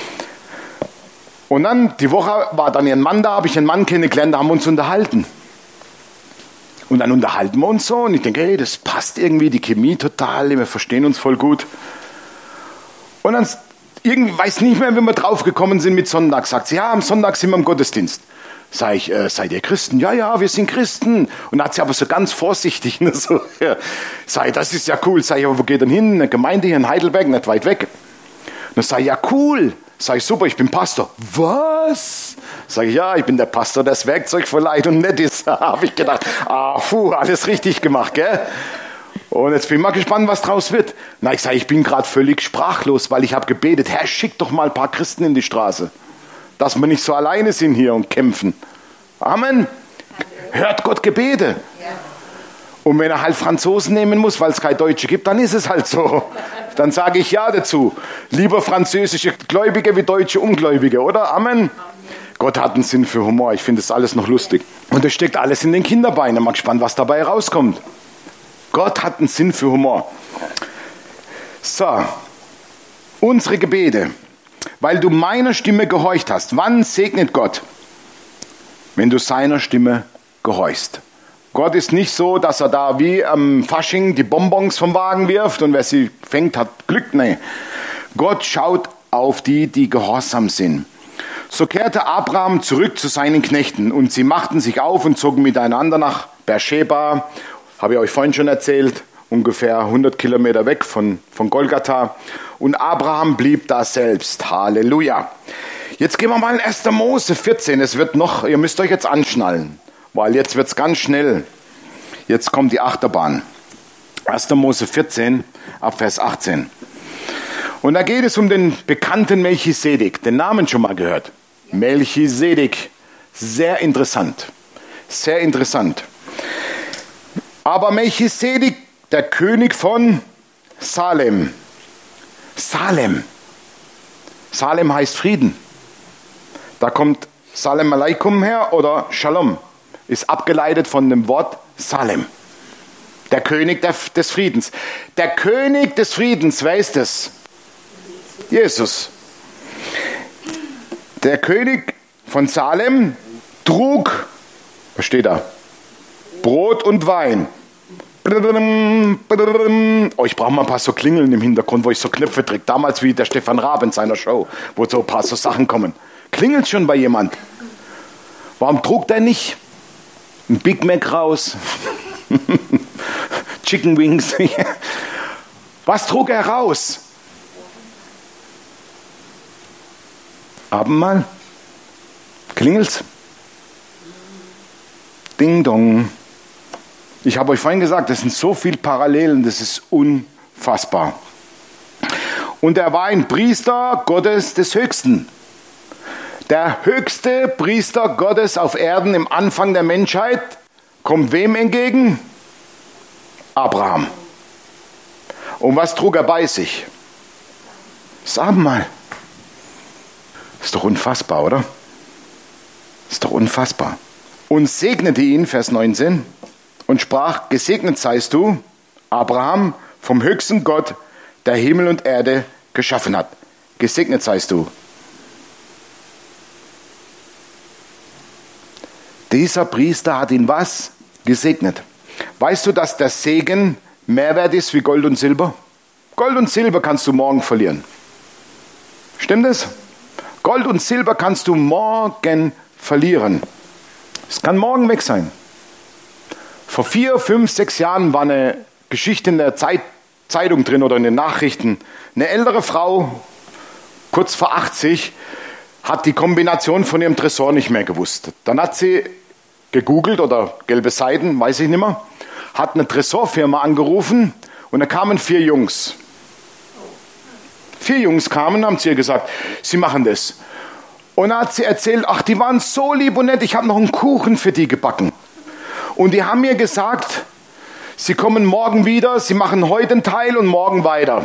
Und dann, die Woche war dann ihr Mann da, habe ich einen Mann kennengelernt, da haben wir uns unterhalten. Und dann unterhalten wir uns so und ich denke, hey, das passt irgendwie, die Chemie total, wir verstehen uns voll gut. Und dann, irgendwie weiß nicht mehr, wie wir drauf gekommen sind mit Sonntag, sagt sie, ja, am Sonntag sind wir im Gottesdienst. Sag ich, äh, seid ihr Christen? Ja, ja, wir sind Christen. Und dann hat sie aber so ganz vorsichtig, ne, so, ja. Sag ich, das ist ja cool. Sag ich, aber wo geht denn hin? Eine Gemeinde hier in Heidelberg, nicht weit weg. Und dann sag ich, ja, cool. Sag ich, super, ich bin Pastor. Was? Sag ich, ja, ich bin der Pastor, der das Werkzeug verleiht und nett ist. Habe ich gedacht, ah, puh, alles richtig gemacht, gell? Und jetzt bin ich mal gespannt, was draus wird. Na, ich sage, ich bin gerade völlig sprachlos, weil ich habe gebetet, Herr, schick doch mal ein paar Christen in die Straße. Dass wir nicht so alleine sind hier und kämpfen. Amen. Hört Gott Gebete. Und wenn er halt Franzosen nehmen muss, weil es keine Deutsche gibt, dann ist es halt so. Dann sage ich ja dazu. Lieber französische Gläubige wie deutsche Ungläubige, oder? Amen. Gott hat einen Sinn für Humor. Ich finde das alles noch lustig. Und das steckt alles in den Kinderbeinen. Ich bin mal gespannt, was dabei rauskommt. Gott hat einen Sinn für Humor. So. Unsere Gebete. Weil du meiner Stimme gehorcht hast. Wann segnet Gott? Wenn du seiner Stimme gehorchst. Gott ist nicht so, dass er da wie am Fasching die Bonbons vom Wagen wirft und wer sie fängt, hat Glück. Nee. Gott schaut auf die, die gehorsam sind. So kehrte Abraham zurück zu seinen Knechten und sie machten sich auf und zogen miteinander nach Beersheba. Habe ich euch vorhin schon erzählt. ungefähr hundert Kilometer weg von, von Golgatha. Und Abraham blieb da selbst. Halleluja. Jetzt gehen wir mal in erster Mose vierzehn. Es wird noch, ihr müsst euch jetzt anschnallen, weil jetzt wird es ganz schnell. Jetzt kommt die Achterbahn. erster Mose vierzehn, ab Vers achtzehn. Und da geht es um den bekannten Melchisedek. Den Namen schon mal gehört. Melchisedek. Sehr interessant. Sehr interessant. Aber Melchisedek, der König von Salem. Salem. Salem heißt Frieden. Da kommt Salem Aleikum her oder Shalom. Ist abgeleitet von dem Wort Salem. Der König des Friedens. Der König des Friedens, wer ist es? Jesus. Der König von Salem trug, was steht da? Brot und Wein. Oh, ich brauche mal ein paar so Klingeln im Hintergrund, wo ich so Knöpfe drücke. Damals wie der Stefan Raab in seiner Show, wo so ein paar so Sachen kommen. Klingelt schon bei jemand? Warum trug der nicht ein Big Mac raus? Chicken Wings. Was trug er raus? Abendmahl? Klingelt's? Ding dong. Ich habe euch vorhin gesagt, das sind so viele Parallelen, das ist unfassbar. Und er war ein Priester Gottes des Höchsten. Der höchste Priester Gottes auf Erden im Anfang der Menschheit kommt wem entgegen? Abraham. Und was trug er bei sich? Das Abendmahl. Ist doch unfassbar, oder? Ist doch unfassbar. Und segnete ihn, Vers neunzehn, und sprach, gesegnet seist du, Abraham, vom höchsten Gott, der Himmel und Erde geschaffen hat. Gesegnet seist du. Dieser Priester hat ihn was? Gesegnet. Weißt du, dass der Segen mehr wert ist wie Gold und Silber? Gold und Silber kannst du morgen verlieren. Stimmt es? Gold und Silber kannst du morgen verlieren. Es kann morgen weg sein. Vor vier, fünf, sechs Jahren war eine Geschichte in der Zeit, Zeitung drin oder in den Nachrichten. Eine ältere Frau, kurz vor achtzig, hat die Kombination von ihrem Tresor nicht mehr gewusst. Dann hat sie gegoogelt oder gelbe Seiten, weiß ich nicht mehr, hat eine Tresorfirma angerufen und da kamen vier Jungs. Vier Jungs kamen, haben zu ihr gesagt, sie machen das. Und dann hat sie erzählt, ach, die waren so lieb und nett, ich habe noch einen Kuchen für die gebacken. Und die haben mir gesagt, sie kommen morgen wieder, sie machen heute einen Teil und morgen weiter.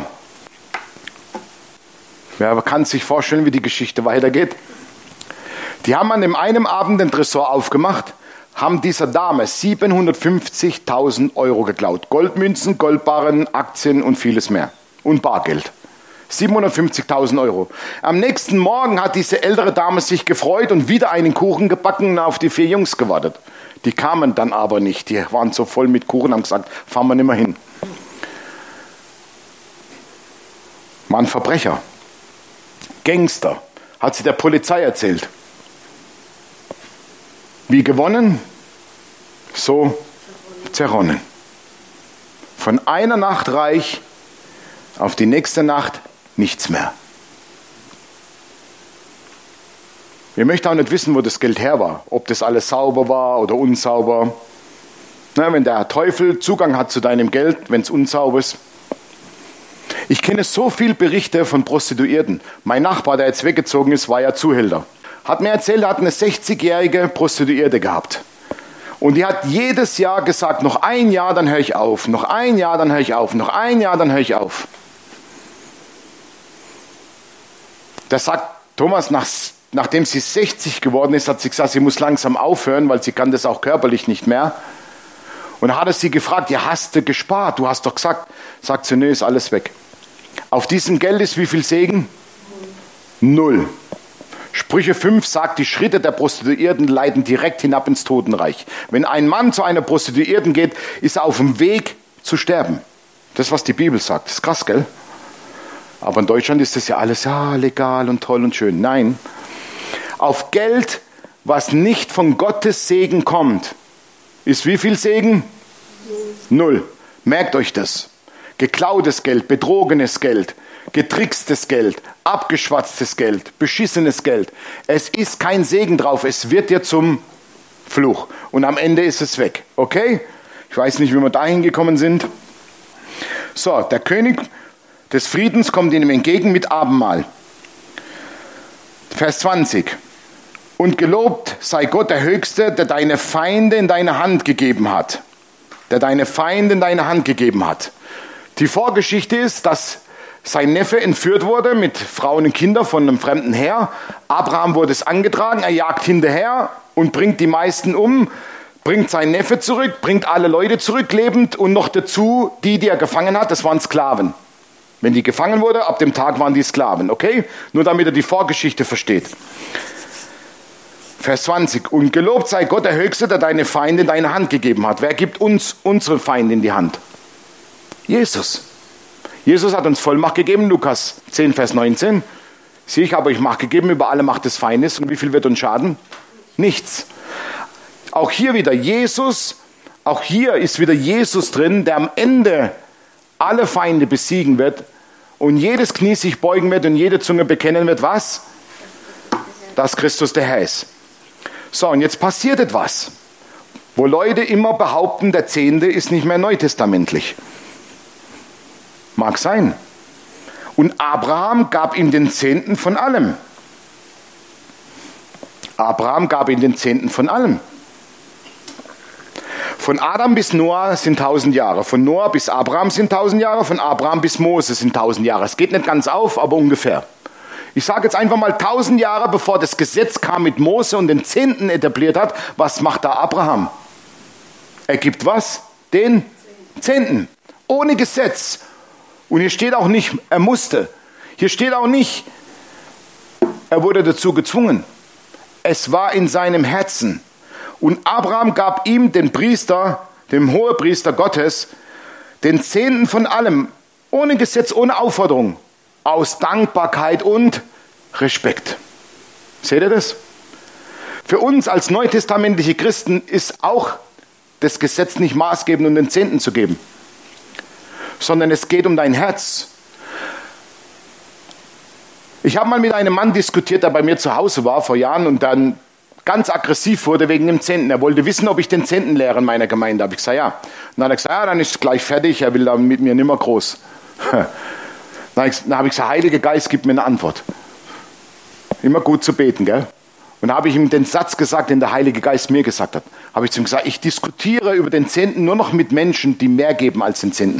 Wer kann sich vorstellen, wie die Geschichte weitergeht? Die haben an dem einen Abend den Tresor aufgemacht, haben dieser Dame siebenhundertfünfzigtausend Euro geklaut. Goldmünzen, Goldbarren, Aktien und vieles mehr. Und Bargeld. siebenhundertfünfzigtausend Euro. Am nächsten Morgen hat diese ältere Dame sich gefreut und wieder einen Kuchen gebacken und auf die vier Jungs gewartet. Die kamen dann aber nicht. Die waren so voll mit Kuchen, haben gesagt, fahren wir nicht mehr hin. War ein Verbrecher. Gangster. Hat sie der Polizei erzählt. Wie gewonnen? So zerronnen. Von einer Nacht reich auf die nächste Nacht nichts mehr. Wir möchten auch nicht wissen, wo das Geld her war. Ob das alles sauber war oder unsauber. Na, wenn der Teufel Zugang hat zu deinem Geld, wenn es unsauber ist. Ich kenne so viele Berichte von Prostituierten. Mein Nachbar, der jetzt weggezogen ist, war ja Zuhälter. Hat mir erzählt, er hat eine sechzigjährige Prostituierte gehabt. Und die hat jedes Jahr gesagt, noch ein Jahr, dann höre ich auf. Noch ein Jahr, dann höre ich auf. Noch ein Jahr, dann höre ich auf. Da sagt Thomas, nach, nachdem sie sechzig geworden ist, hat sie gesagt, sie muss langsam aufhören, weil sie kann das auch körperlich nicht mehr. Und dann hat er sie gefragt, ja, hast du gespart? Du hast doch gesagt. Sagt sie, nö, ist alles weg. Auf diesem Geld ist wie viel Segen? Null. Sprüche fünf sagt, die Schritte der Prostituierten leiten direkt hinab ins Totenreich. Wenn ein Mann zu einer Prostituierten geht, ist er auf dem Weg zu sterben. Das ist, was die Bibel sagt. Das ist krass, gell? Aber in Deutschland ist das ja alles ja, legal und toll und schön. Nein. Auf Geld, was nicht von Gottes Segen kommt, ist wie viel Segen? Null. Merkt euch das. Geklautes Geld, betrogenes Geld, getrickstes Geld, abgeschwatztes Geld, beschissenes Geld. Es ist kein Segen drauf, es wird dir zum Fluch. Und am Ende ist es weg. Okay? Ich weiß nicht, wie wir dahin gekommen sind. So, der König des Friedens kommt ihnen entgegen mit Abendmahl. Vers zwanzig. Und gelobt sei Gott der Höchste, der deine Feinde in deine Hand gegeben hat. Der deine Feinde in deine Hand gegeben hat. Die Vorgeschichte ist, dass sein Neffe entführt wurde mit Frauen und Kindern von einem fremden Heer. Abraham wurde es angetragen, er jagt hinterher und bringt die meisten um, bringt seinen Neffe zurück, bringt alle Leute zurück, lebend und noch dazu die, die er gefangen hat, das waren Sklaven. Wenn die gefangen wurde, ab dem Tag waren die Sklaven, okay? Nur damit er die Vorgeschichte versteht. Vers zwanzig. Und gelobt sei Gott der Höchste, der deine Feinde in deine Hand gegeben hat. Wer gibt uns unsere Feinde in die Hand? Jesus. Jesus hat uns Vollmacht gegeben, Lukas zehn, Vers neunzehn. Sieh, ich habe euch Macht gegeben über alle Macht des Feindes. Und wie viel wird uns schaden? Nichts. Auch hier wieder Jesus, auch hier ist wieder Jesus drin, der am Ende alle Feinde besiegen wird und jedes Knie sich beugen wird und jede Zunge bekennen wird, was? Dass Christus der Herr ist. So, und jetzt passiert etwas, wo Leute immer behaupten, der Zehnte ist nicht mehr neutestamentlich. Mag sein. Und Abraham gab ihm den Zehnten von allem. Abraham gab ihm den Zehnten von allem. Von Adam bis Noah sind tausend Jahre. Von Noah bis Abraham sind tausend Jahre. Von Abraham bis Mose sind tausend Jahre. Es geht nicht ganz auf, aber ungefähr. Ich sage jetzt einfach mal tausend Jahre, bevor das Gesetz kam mit Mose und den Zehnten etabliert hat. Was macht da Abraham? Er gibt was? Den Zehnten. Ohne Gesetz. Und hier steht auch nicht, er musste. Hier steht auch nicht, er wurde dazu gezwungen. Es war in seinem Herzen. Und Abraham gab ihm, den Priester, dem Hohepriester Gottes, den Zehnten von allem, ohne Gesetz, ohne Aufforderung, aus Dankbarkeit und Respekt. Seht ihr das? Für uns als neutestamentliche Christen ist auch das Gesetz nicht maßgebend, um den Zehnten zu geben, sondern es geht um dein Herz. Ich habe mal mit einem Mann diskutiert, der bei mir zu Hause war vor Jahren und dann ganz aggressiv wurde wegen dem Zehnten. Er wollte wissen, ob ich den Zehnten lehre in meiner Gemeinde. Da habe ich gesagt, ja. Und dann hat er gesagt, ja, dann ist es gleich fertig, er will da mit mir nimmer groß. Dann habe ich gesagt, Heiliger Geist, gib mir eine Antwort. Immer gut zu beten, gell? Und da habe ich ihm den Satz gesagt, den der Heilige Geist mir gesagt hat. Habe ich zu ihm gesagt, ich diskutiere über den Zehnten nur noch mit Menschen, die mehr geben als den Zehnten.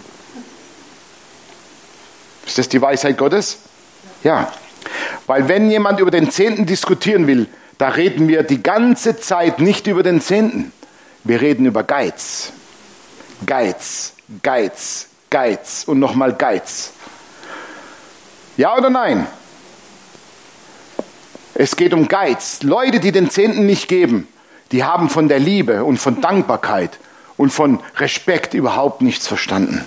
Ist das die Weisheit Gottes? Ja. Weil wenn jemand über den Zehnten diskutieren will, da reden wir die ganze Zeit nicht über den Zehnten. Wir reden über Geiz. Geiz, Geiz, Geiz und nochmal Geiz. Ja oder nein? Es geht um Geiz. Leute, die den Zehnten nicht geben, die haben von der Liebe und von Dankbarkeit und von Respekt überhaupt nichts verstanden.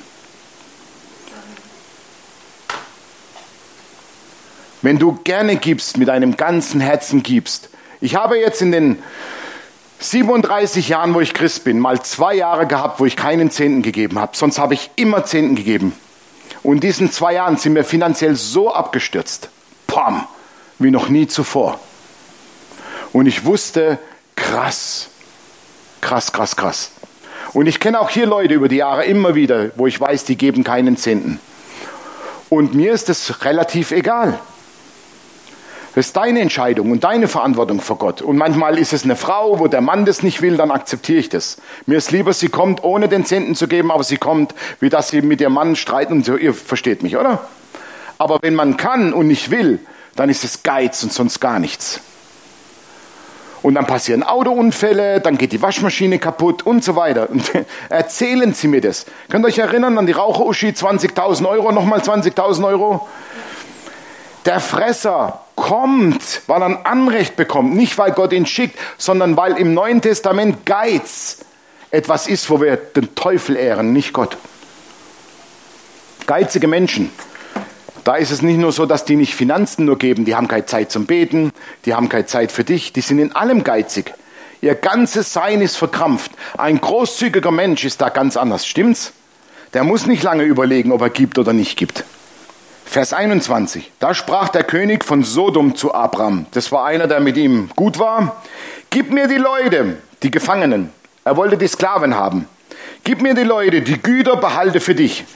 Wenn du gerne gibst, mit deinem ganzen Herzen gibst. Ich habe jetzt in den siebenunddreißig Jahren, wo ich Christ bin, mal zwei Jahre gehabt, wo ich keinen Zehnten gegeben habe. Sonst habe ich immer Zehnten gegeben. Und in diesen zwei Jahren sind wir finanziell so abgestürzt. Pam, wie noch nie zuvor. Und ich wusste, krass, krass, krass, krass. Und ich kenne auch hier Leute über die Jahre immer wieder, wo ich weiß, die geben keinen Zehnten. Und mir ist es relativ egal. Das ist deine Entscheidung und deine Verantwortung vor Gott. Und manchmal ist es eine Frau, wo der Mann das nicht will, dann akzeptiere ich das. Mir ist lieber, sie kommt, ohne den Zehnten zu geben, aber sie kommt, wie dass sie mit ihrem Mann streiten und so. Ihr versteht mich, oder? Aber wenn man kann und nicht will, dann ist es Geiz und sonst gar nichts. Und dann passieren Autounfälle, dann geht die Waschmaschine kaputt und so weiter. Und erzählen Sie mir das. Könnt ihr euch erinnern an die Raucher-Uschi, zwanzigtausend Euro, nochmal zwanzigtausend Euro? Der Fresser kommt, weil er ein Anrecht bekommt, nicht weil Gott ihn schickt, sondern weil im Neuen Testament Geiz etwas ist, wo wir den Teufel ehren, nicht Gott. Geizige Menschen, da ist es nicht nur so, dass die nicht Finanzen nur geben, die haben keine Zeit zum Beten, die haben keine Zeit für dich, die sind in allem geizig. Ihr ganzes Sein ist verkrampft. Ein großzügiger Mensch ist da ganz anders, stimmt's? der muss nicht lange überlegen, ob er gibt oder nicht gibt. Vers einundzwanzig. Da sprach der König von Sodom zu Abram. Das war einer, der mit ihm gut war. Gib mir die Leute, die Gefangenen. Er wollte die Sklaven haben. Gib mir die Leute, die Güter behalte für dich.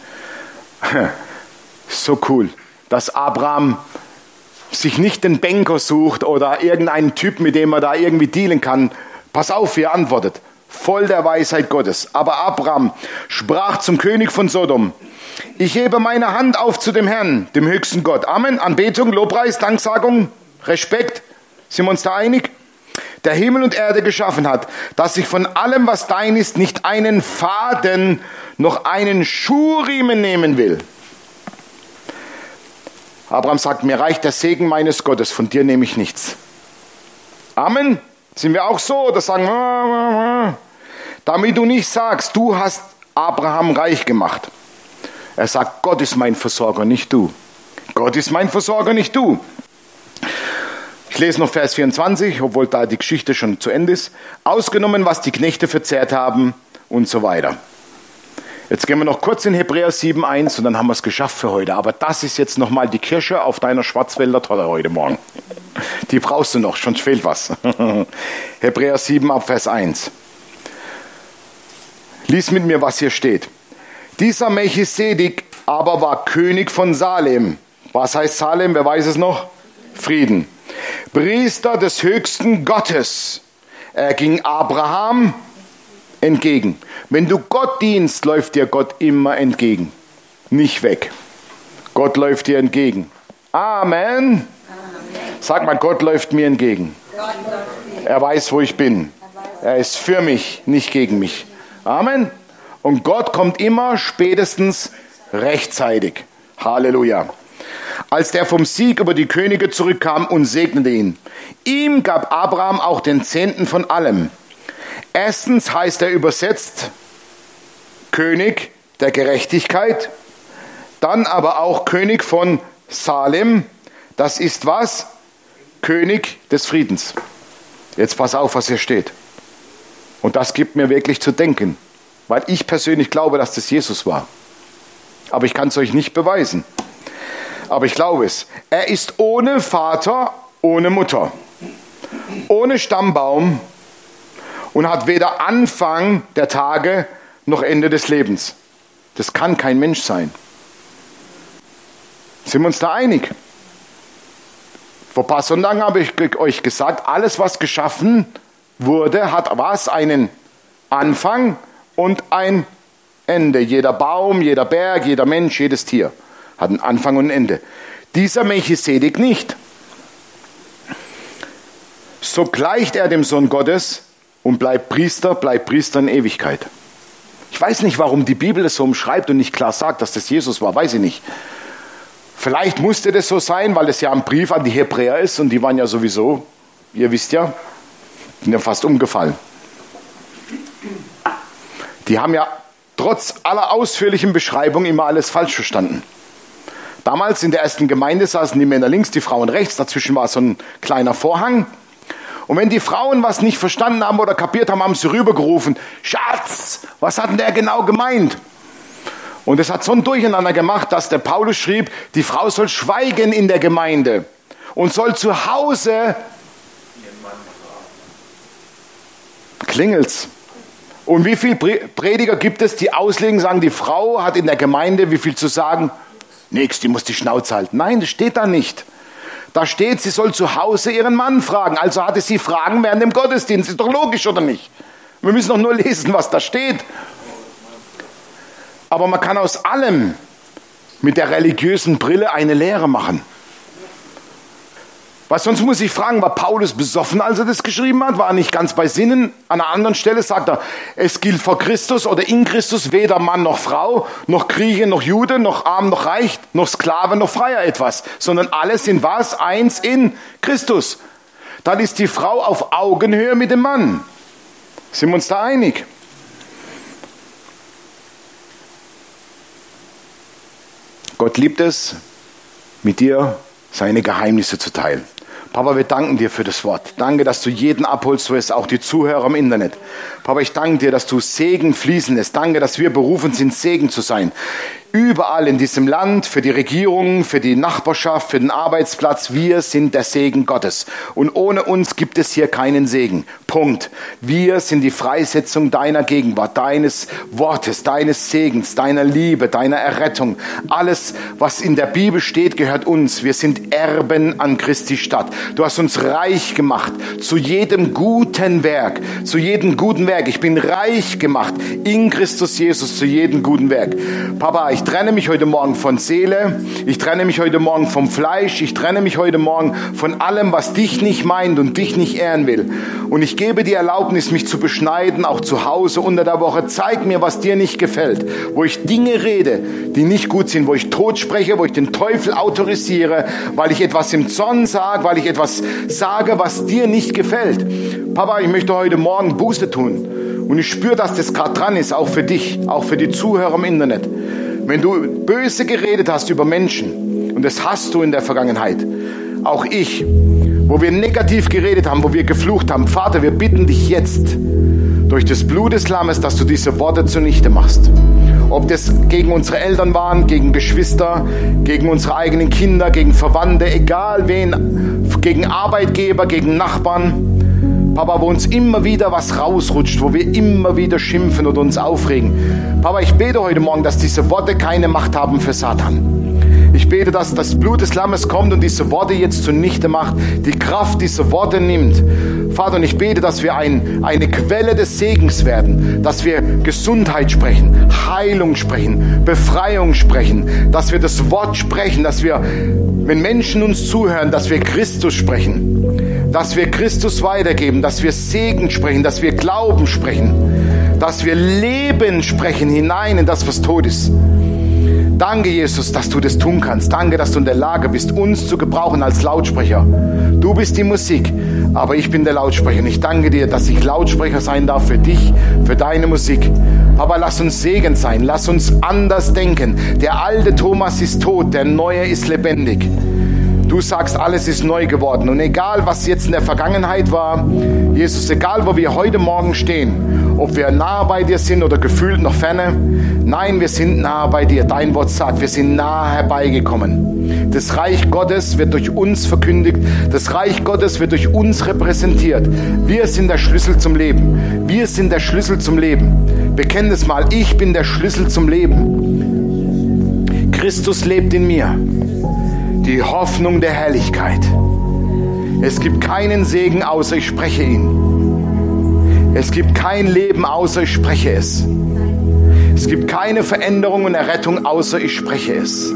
So cool, dass Abraham sich nicht den Banker sucht oder irgendeinen Typ, mit dem er da irgendwie dealen kann. Pass auf, wie er antwortet. Voll der Weisheit Gottes. Aber Abraham sprach zum König von Sodom: Ich hebe meine Hand auf zu dem Herrn, dem höchsten Gott. Amen. Anbetung, Lobpreis, Danksagung, Respekt. Sind wir uns da einig? Der Himmel und Erde geschaffen hat, dass ich von allem, was dein ist, nicht einen Faden noch einen Schuhriemen nehmen will. Abraham sagt, mir reicht der Segen meines Gottes, von dir nehme ich nichts. Amen. Sind wir auch so oder sagen, damit du nicht sagst, du hast Abraham reich gemacht. Er sagt, Gott ist mein Versorger, nicht du. Gott ist mein Versorger, nicht du. Ich lese noch Vers vierundzwanzig, obwohl da die Geschichte schon zu Ende ist. Ausgenommen, was die Knechte verzehrt haben und so weiter. Jetzt gehen wir noch kurz in Hebräer sieben eins und dann haben wir es geschafft für heute. Aber das ist jetzt nochmal die Kirsche auf deiner Schwarzwälder Torte heute Morgen. Die brauchst du noch, schon fehlt was. Hebräer sieben ab Vers eins. Lies mit mir, was hier steht. Dieser Melchisedek aber war König von Salem. Was heißt Salem? Wer weiß es noch? Frieden. Priester des höchsten Gottes. Er ging Abraham entgegen. Wenn du Gott dienst, läuft dir Gott immer entgegen. Nicht weg. Gott läuft dir entgegen. Amen. Amen. Sag mal, Gott läuft mir entgegen. Er weiß, wo ich bin. Er ist für mich, nicht gegen mich. Amen. Und Gott kommt immer spätestens rechtzeitig. Halleluja. Als der vom Sieg über die Könige zurückkam und segnete ihn. Ihm gab Abraham auch den Zehnten von allem. Erstens heißt er übersetzt König der Gerechtigkeit, dann aber auch König von Salem. Das ist was? König des Friedens. Jetzt pass auf, was hier steht. Und das gibt mir wirklich zu denken, weil ich persönlich glaube, dass das Jesus war. Aber ich kann es euch nicht beweisen. Aber ich glaube es. Er ist ohne Vater, ohne Mutter, ohne Stammbaum und hat weder Anfang der Tage noch Ende des Lebens. Das kann kein Mensch sein. Sind wir uns da einig? Vor ein paar Sonntagen habe ich euch gesagt, alles was geschaffen wurde, hat was? Einen Anfang und ein Ende. Jeder Baum, jeder Berg, jeder Mensch, jedes Tier hat einen Anfang und ein Ende. Dieser Melchisedek nicht. So gleicht er dem Sohn Gottes und bleibt Priester, bleibt Priester in Ewigkeit. Ich weiß nicht, warum die Bibel das so umschreibt und nicht klar sagt, dass das Jesus war, weiß ich nicht. Vielleicht musste das so sein, weil es ja ein Brief an die Hebräer ist und die waren ja sowieso, ihr wisst ja, sind ja fast umgefallen. Die haben ja trotz aller ausführlichen Beschreibung immer alles falsch verstanden. Damals in der ersten Gemeinde saßen die Männer links, die Frauen rechts, dazwischen war so ein kleiner Vorhang. Und wenn die Frauen was nicht verstanden haben oder kapiert haben, haben sie rübergerufen, Schatz, was hat denn der genau gemeint? Und es hat so ein Durcheinander gemacht, dass der Paulus schrieb, die Frau soll schweigen in der Gemeinde und soll zu Hause, klingelt's. Und wie viele Prediger gibt es, die auslegen, sagen, die Frau hat in der Gemeinde wie viel zu sagen? Nix, die muss die Schnauze halten. Nein, das steht da nicht. Da steht, sie soll zu Hause ihren Mann fragen. Also hatte sie Fragen während dem Gottesdienst. Ist doch logisch, oder nicht? Wir müssen doch nur lesen, was da steht. Aber man kann aus allem mit der religiösen Brille eine Lehre machen. Weil sonst muss ich fragen, war Paulus besoffen, als er das geschrieben hat? War er nicht ganz bei Sinnen? An einer anderen Stelle sagt er, es gilt vor Christus oder in Christus weder Mann noch Frau, noch Grieche noch Jude, noch arm noch reich, noch Sklave noch Freier etwas. Sondern alle sind was? Eins in Christus. Dann ist die Frau auf Augenhöhe mit dem Mann. Sind wir uns da einig? Gott liebt es, mit dir seine Geheimnisse zu teilen. Papa, wir danken dir für das Wort. Danke, dass du jeden abholst, wo es auch die Zuhörer im Internet. Papa, ich danke dir, dass du Segen fließen lässt. Danke, dass wir berufen sind, Segen zu sein. Überall in diesem Land, für die Regierung, für die Nachbarschaft, für den Arbeitsplatz, wir sind der Segen Gottes. Und ohne uns gibt es hier keinen Segen. Punkt. Wir sind die Freisetzung deiner Gegenwart, deines Wortes, deines Segens, deiner Liebe, deiner Errettung. Alles, was in der Bibel steht, gehört uns. Wir sind Erben an Christi Stadt. Du hast uns reich gemacht zu jedem guten Werk, zu jedem guten Werk. Ich bin reich gemacht in Christus Jesus zu jedem guten Werk. Papa, ich trenne mich heute Morgen von Seele, ich trenne mich heute Morgen vom Fleisch, ich trenne mich heute Morgen von allem, was dich nicht meint und dich nicht ehren will. Und ich gebe dir Erlaubnis, mich zu beschneiden, auch zu Hause unter der Woche. Zeig mir, was dir nicht gefällt, wo ich Dinge rede, die nicht gut sind, wo ich Tod spreche, wo ich den Teufel autorisiere, weil ich etwas im Zorn sage, weil ich etwas sage, was dir nicht gefällt. Papa, ich möchte heute Morgen Buße tun. Und ich spüre, dass das gerade dran ist, auch für dich, auch für die Zuhörer im Internet. Wenn du böse geredet hast über Menschen, und das hast du in der Vergangenheit, auch ich, wo wir negativ geredet haben, wo wir geflucht haben, Vater, wir bitten dich jetzt, durch das Blut des Lammes, dass du diese Worte zunichte machst. Ob das gegen unsere Eltern waren, gegen Geschwister, gegen unsere eigenen Kinder, gegen Verwandte, egal wen, gegen Arbeitgeber, gegen Nachbarn. Papa, wo uns immer wieder was rausrutscht, wo wir immer wieder schimpfen oder uns aufregen. Papa, ich bete heute Morgen, dass diese Worte keine Macht haben für Satan. Ich bete, dass das Blut des Lammes kommt und diese Worte jetzt zunichte macht, die Kraft dieser Worte nimmt. Vater, und ich bete, dass wir ein, eine Quelle des Segens werden, dass wir Gesundheit sprechen, Heilung sprechen, Befreiung sprechen, dass wir das Wort sprechen, dass wir, wenn Menschen uns zuhören, dass wir Christus sprechen, dass wir Christus weitergeben, dass wir Segen sprechen, dass wir Glauben sprechen, dass wir Leben sprechen hinein in das, was tot ist. Danke, Jesus, dass du das tun kannst. Danke, dass du in der Lage bist, uns zu gebrauchen als Lautsprecher. Du bist die Musik, aber ich bin der Lautsprecher. Und ich danke dir, dass ich Lautsprecher sein darf für dich, für deine Musik. Aber lass uns Segen sein, lass uns anders denken. Der alte Thomas ist tot, der neue ist lebendig. Du sagst, alles ist neu geworden. Und egal, was jetzt in der Vergangenheit war, Jesus, egal, wo wir heute Morgen stehen, ob wir nahe bei dir sind oder gefühlt noch ferne, nein, wir sind nahe bei dir. Dein Wort sagt, wir sind nahe herbeigekommen. Das Reich Gottes wird durch uns verkündigt. Das Reich Gottes wird durch uns repräsentiert. Wir sind der Schlüssel zum Leben. Wir sind der Schlüssel zum Leben. Bekenn es mal, ich bin der Schlüssel zum Leben. Christus lebt in mir. Die Hoffnung der Herrlichkeit. Es gibt keinen Segen, außer ich spreche ihn. Es gibt kein Leben, außer ich spreche es. Es gibt keine Veränderung und Errettung, außer ich spreche es.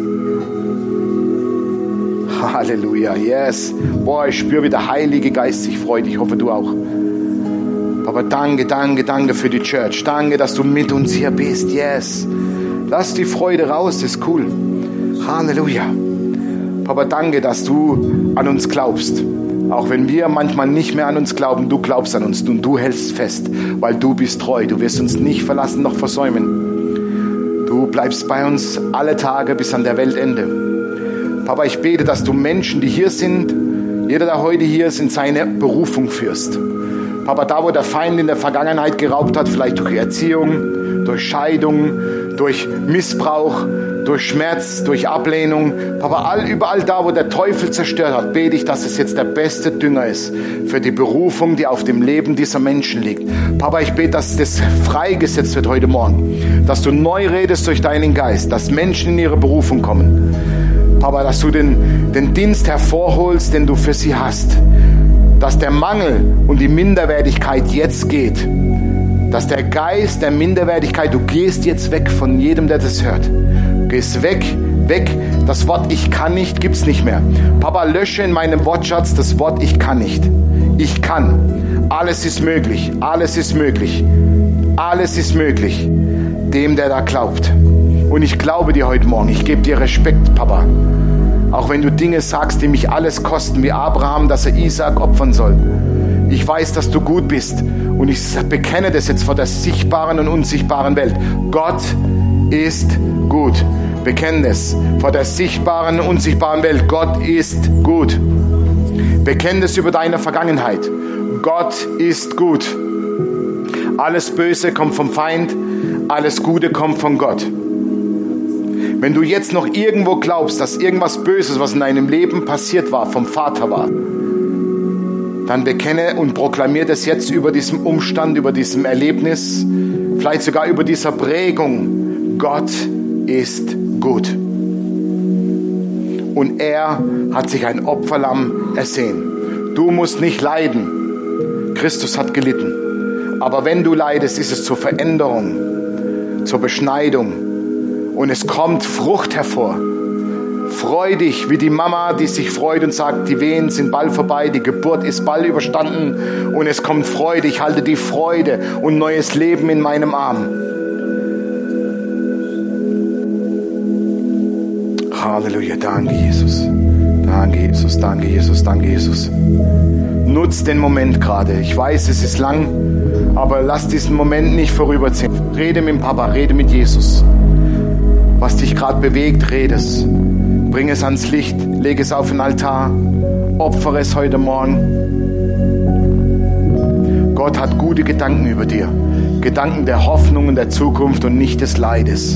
Halleluja, yes. Boah, ich spüre, wie der Heilige Geist sich freut. Ich hoffe, du auch. Aber danke, danke, danke für die Church. Danke, dass du mit uns hier bist. Yes. Lass die Freude raus, das ist cool. Halleluja. Papa, danke, dass du an uns glaubst. Auch wenn wir manchmal nicht mehr an uns glauben, du glaubst an uns und du hältst fest, weil du bist treu. Du wirst uns nicht verlassen noch versäumen. Du bleibst bei uns alle Tage bis an der Weltende. Papa, ich bete, dass du Menschen, die hier sind, jeder, der heute hier ist, in seine Berufung führst. Papa, da wo der Feind in der Vergangenheit geraubt hat, vielleicht durch Erziehung, durch Scheidung, durch Missbrauch, durch Schmerz, durch Ablehnung. Papa, all, überall da, wo der Teufel zerstört hat, bete ich, dass es jetzt der beste Dünger ist für die Berufung, die auf dem Leben dieser Menschen liegt. Papa, ich bete, dass das freigesetzt wird heute Morgen, dass du neu redest durch deinen Geist, dass Menschen in ihre Berufung kommen. Papa, dass du den, den Dienst hervorholst, den du für sie hast. Dass der Mangel und die Minderwertigkeit jetzt geht. Dass der Geist der Minderwertigkeit, du gehst jetzt weg von jedem, der das hört. Du gehst weg, weg. Das Wort ich kann nicht gibt's nicht mehr. Papa, lösche in meinem Wortschatz das Wort ich kann nicht. Ich kann. Alles ist möglich. Alles ist möglich. Alles ist möglich. Dem, der da glaubt. Und ich glaube dir heute Morgen. Ich gebe dir Respekt, Papa. Auch wenn du Dinge sagst, die mich alles kosten, wie Abraham, dass er Isaak opfern soll. Ich weiß, dass du gut bist. Und ich bekenne das jetzt vor der sichtbaren und unsichtbaren Welt. Gott ist gut. Bekenne es vor der sichtbaren und unsichtbaren Welt. Gott ist gut. Bekenn es über deine Vergangenheit. Gott ist gut. Alles Böse kommt vom Feind, alles Gute kommt von Gott. Wenn du jetzt noch irgendwo glaubst, dass irgendwas Böses, was in deinem Leben passiert war, vom Vater war, dann bekenne und proklamiere das jetzt über diesem Umstand, über diesem Erlebnis, vielleicht sogar über dieser Prägung. Gott ist gut. Und er hat sich ein Opferlamm ersehen. Du musst nicht leiden. Christus hat gelitten. Aber wenn du leidest, ist es zur Veränderung, zur Beschneidung. Und es kommt Frucht hervor. Freu dich wie die Mama, die sich freut und sagt, die Wehen sind bald vorbei, die Geburt ist bald überstanden und es kommt Freude. Ich halte die Freude und neues Leben in meinem Arm. Halleluja, danke Jesus. Danke Jesus, danke Jesus, danke Jesus. Nutz den Moment gerade. Ich weiß, es ist lang, aber lass diesen Moment nicht vorüberziehen. Rede mit dem Papa, rede mit Jesus. Was dich gerade bewegt, rede es. Bring es ans Licht, leg es auf den Altar, opfere es heute Morgen. Gott hat gute Gedanken über dir. Gedanken der Hoffnung und der Zukunft und nicht des Leides.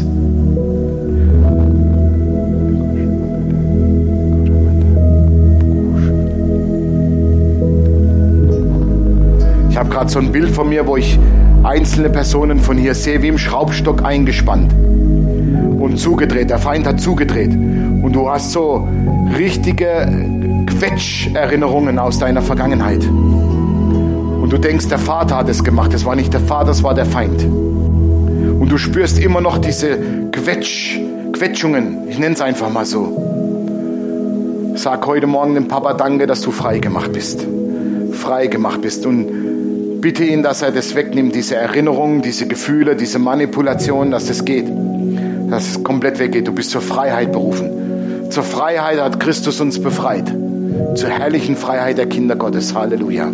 Ich habe gerade so ein Bild von mir, wo ich einzelne Personen von hier sehe, wie im Schraubstock eingespannt und zugedreht. Der Feind hat zugedreht. Und du hast so richtige Quetscherinnerungen aus deiner Vergangenheit. Und du denkst, der Vater hat es gemacht. Das war nicht der Vater, das war der Feind. Und du spürst immer noch diese Quetsch, Quetschungen. Ich nenne es einfach mal so. Sag heute Morgen dem Papa Danke, dass du frei gemacht bist. Frei gemacht bist. Und bitte ihn, dass er das wegnimmt, diese Erinnerungen, diese Gefühle, diese Manipulation, dass es geht. Dass es komplett weggeht. Du bist zur Freiheit berufen. Zur Freiheit hat Christus uns befreit. Zur herrlichen Freiheit der Kinder Gottes. Halleluja.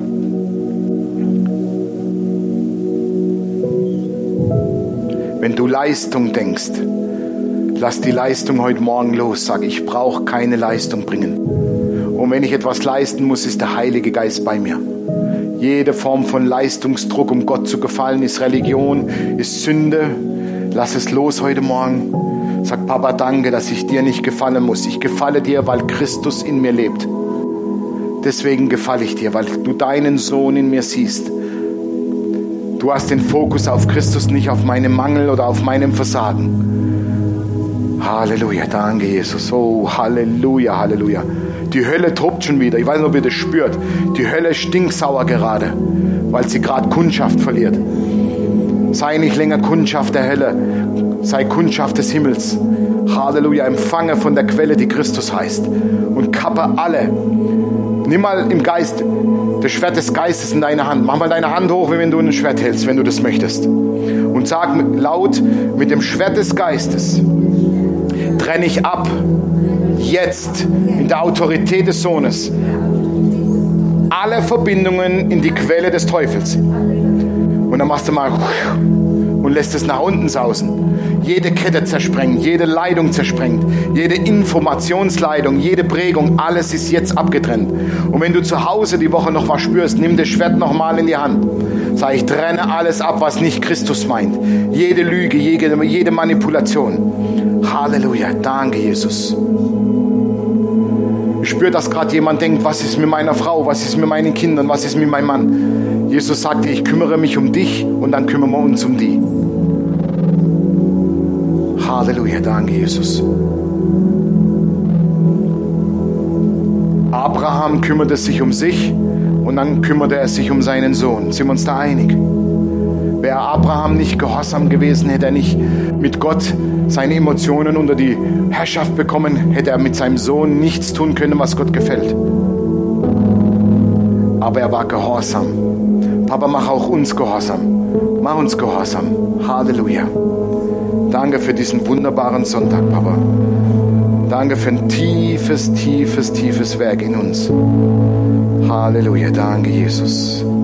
Wenn du Leistung denkst, lass die Leistung heute Morgen los. Sag, ich brauche keine Leistung bringen. Und wenn ich etwas leisten muss, ist der Heilige Geist bei mir. Jede Form von Leistungsdruck, um Gott zu gefallen, ist Religion, ist Sünde. Lass es los heute Morgen. Sag, Papa, danke, dass ich dir nicht gefallen muss. Ich gefalle dir, weil Christus in mir lebt. Deswegen gefalle ich dir, weil du deinen Sohn in mir siehst. Du hast den Fokus auf Christus, nicht auf meinen Mangel oder auf meinem Versagen. Halleluja, danke Jesus. Oh, Halleluja, Halleluja. Die Hölle tobt schon wieder. Ich weiß nicht, ob ihr das spürt. Die Hölle ist stinksauer gerade, weil sie gerade Kundschaft verliert. Sei nicht länger Kundschaft der Hölle. Sei Kundschaft des Himmels. Halleluja, empfange von der Quelle, die Christus heißt. Und kappe alle. Nimm mal im Geist das Schwert des Geistes in deine Hand. Mach mal deine Hand hoch, wie wenn du ein Schwert hältst, wenn du das möchtest. Und sag laut, mit dem Schwert des Geistes trenne ich ab, jetzt in der Autorität des Sohnes, alle Verbindungen in die Quelle des Teufels. Und dann machst du mal und lässt es nach unten sausen. Jede Kette zersprengt, jede Leitung zersprengt, jede Informationsleitung, jede Prägung, alles ist jetzt abgetrennt. Und wenn du zu Hause die Woche noch was spürst, nimm das Schwert nochmal in die Hand. Sag, ich trenne alles ab, was nicht Christus meint. Jede Lüge, jede, jede Manipulation. Halleluja, danke Jesus. Ich spüre, dass gerade jemand denkt, was ist mit meiner Frau, was ist mit meinen Kindern, was ist mit meinem Mann. Jesus sagte, ich kümmere mich um dich und dann kümmern wir uns um die. Halleluja, danke Jesus. Abraham kümmerte sich um sich und dann kümmerte er sich um seinen Sohn. Sind wir uns da einig? Wäre Abraham nicht gehorsam gewesen, hätte er nicht mit Gott seine Emotionen unter die Herrschaft bekommen, hätte er mit seinem Sohn nichts tun können, was Gott gefällt. Aber er war gehorsam. Papa, mach auch uns gehorsam. Mach uns gehorsam. Halleluja. Danke für diesen wunderbaren Sonntag, Papa. Danke für ein tiefes, tiefes, tiefes Werk in uns. Halleluja. Danke, Jesus.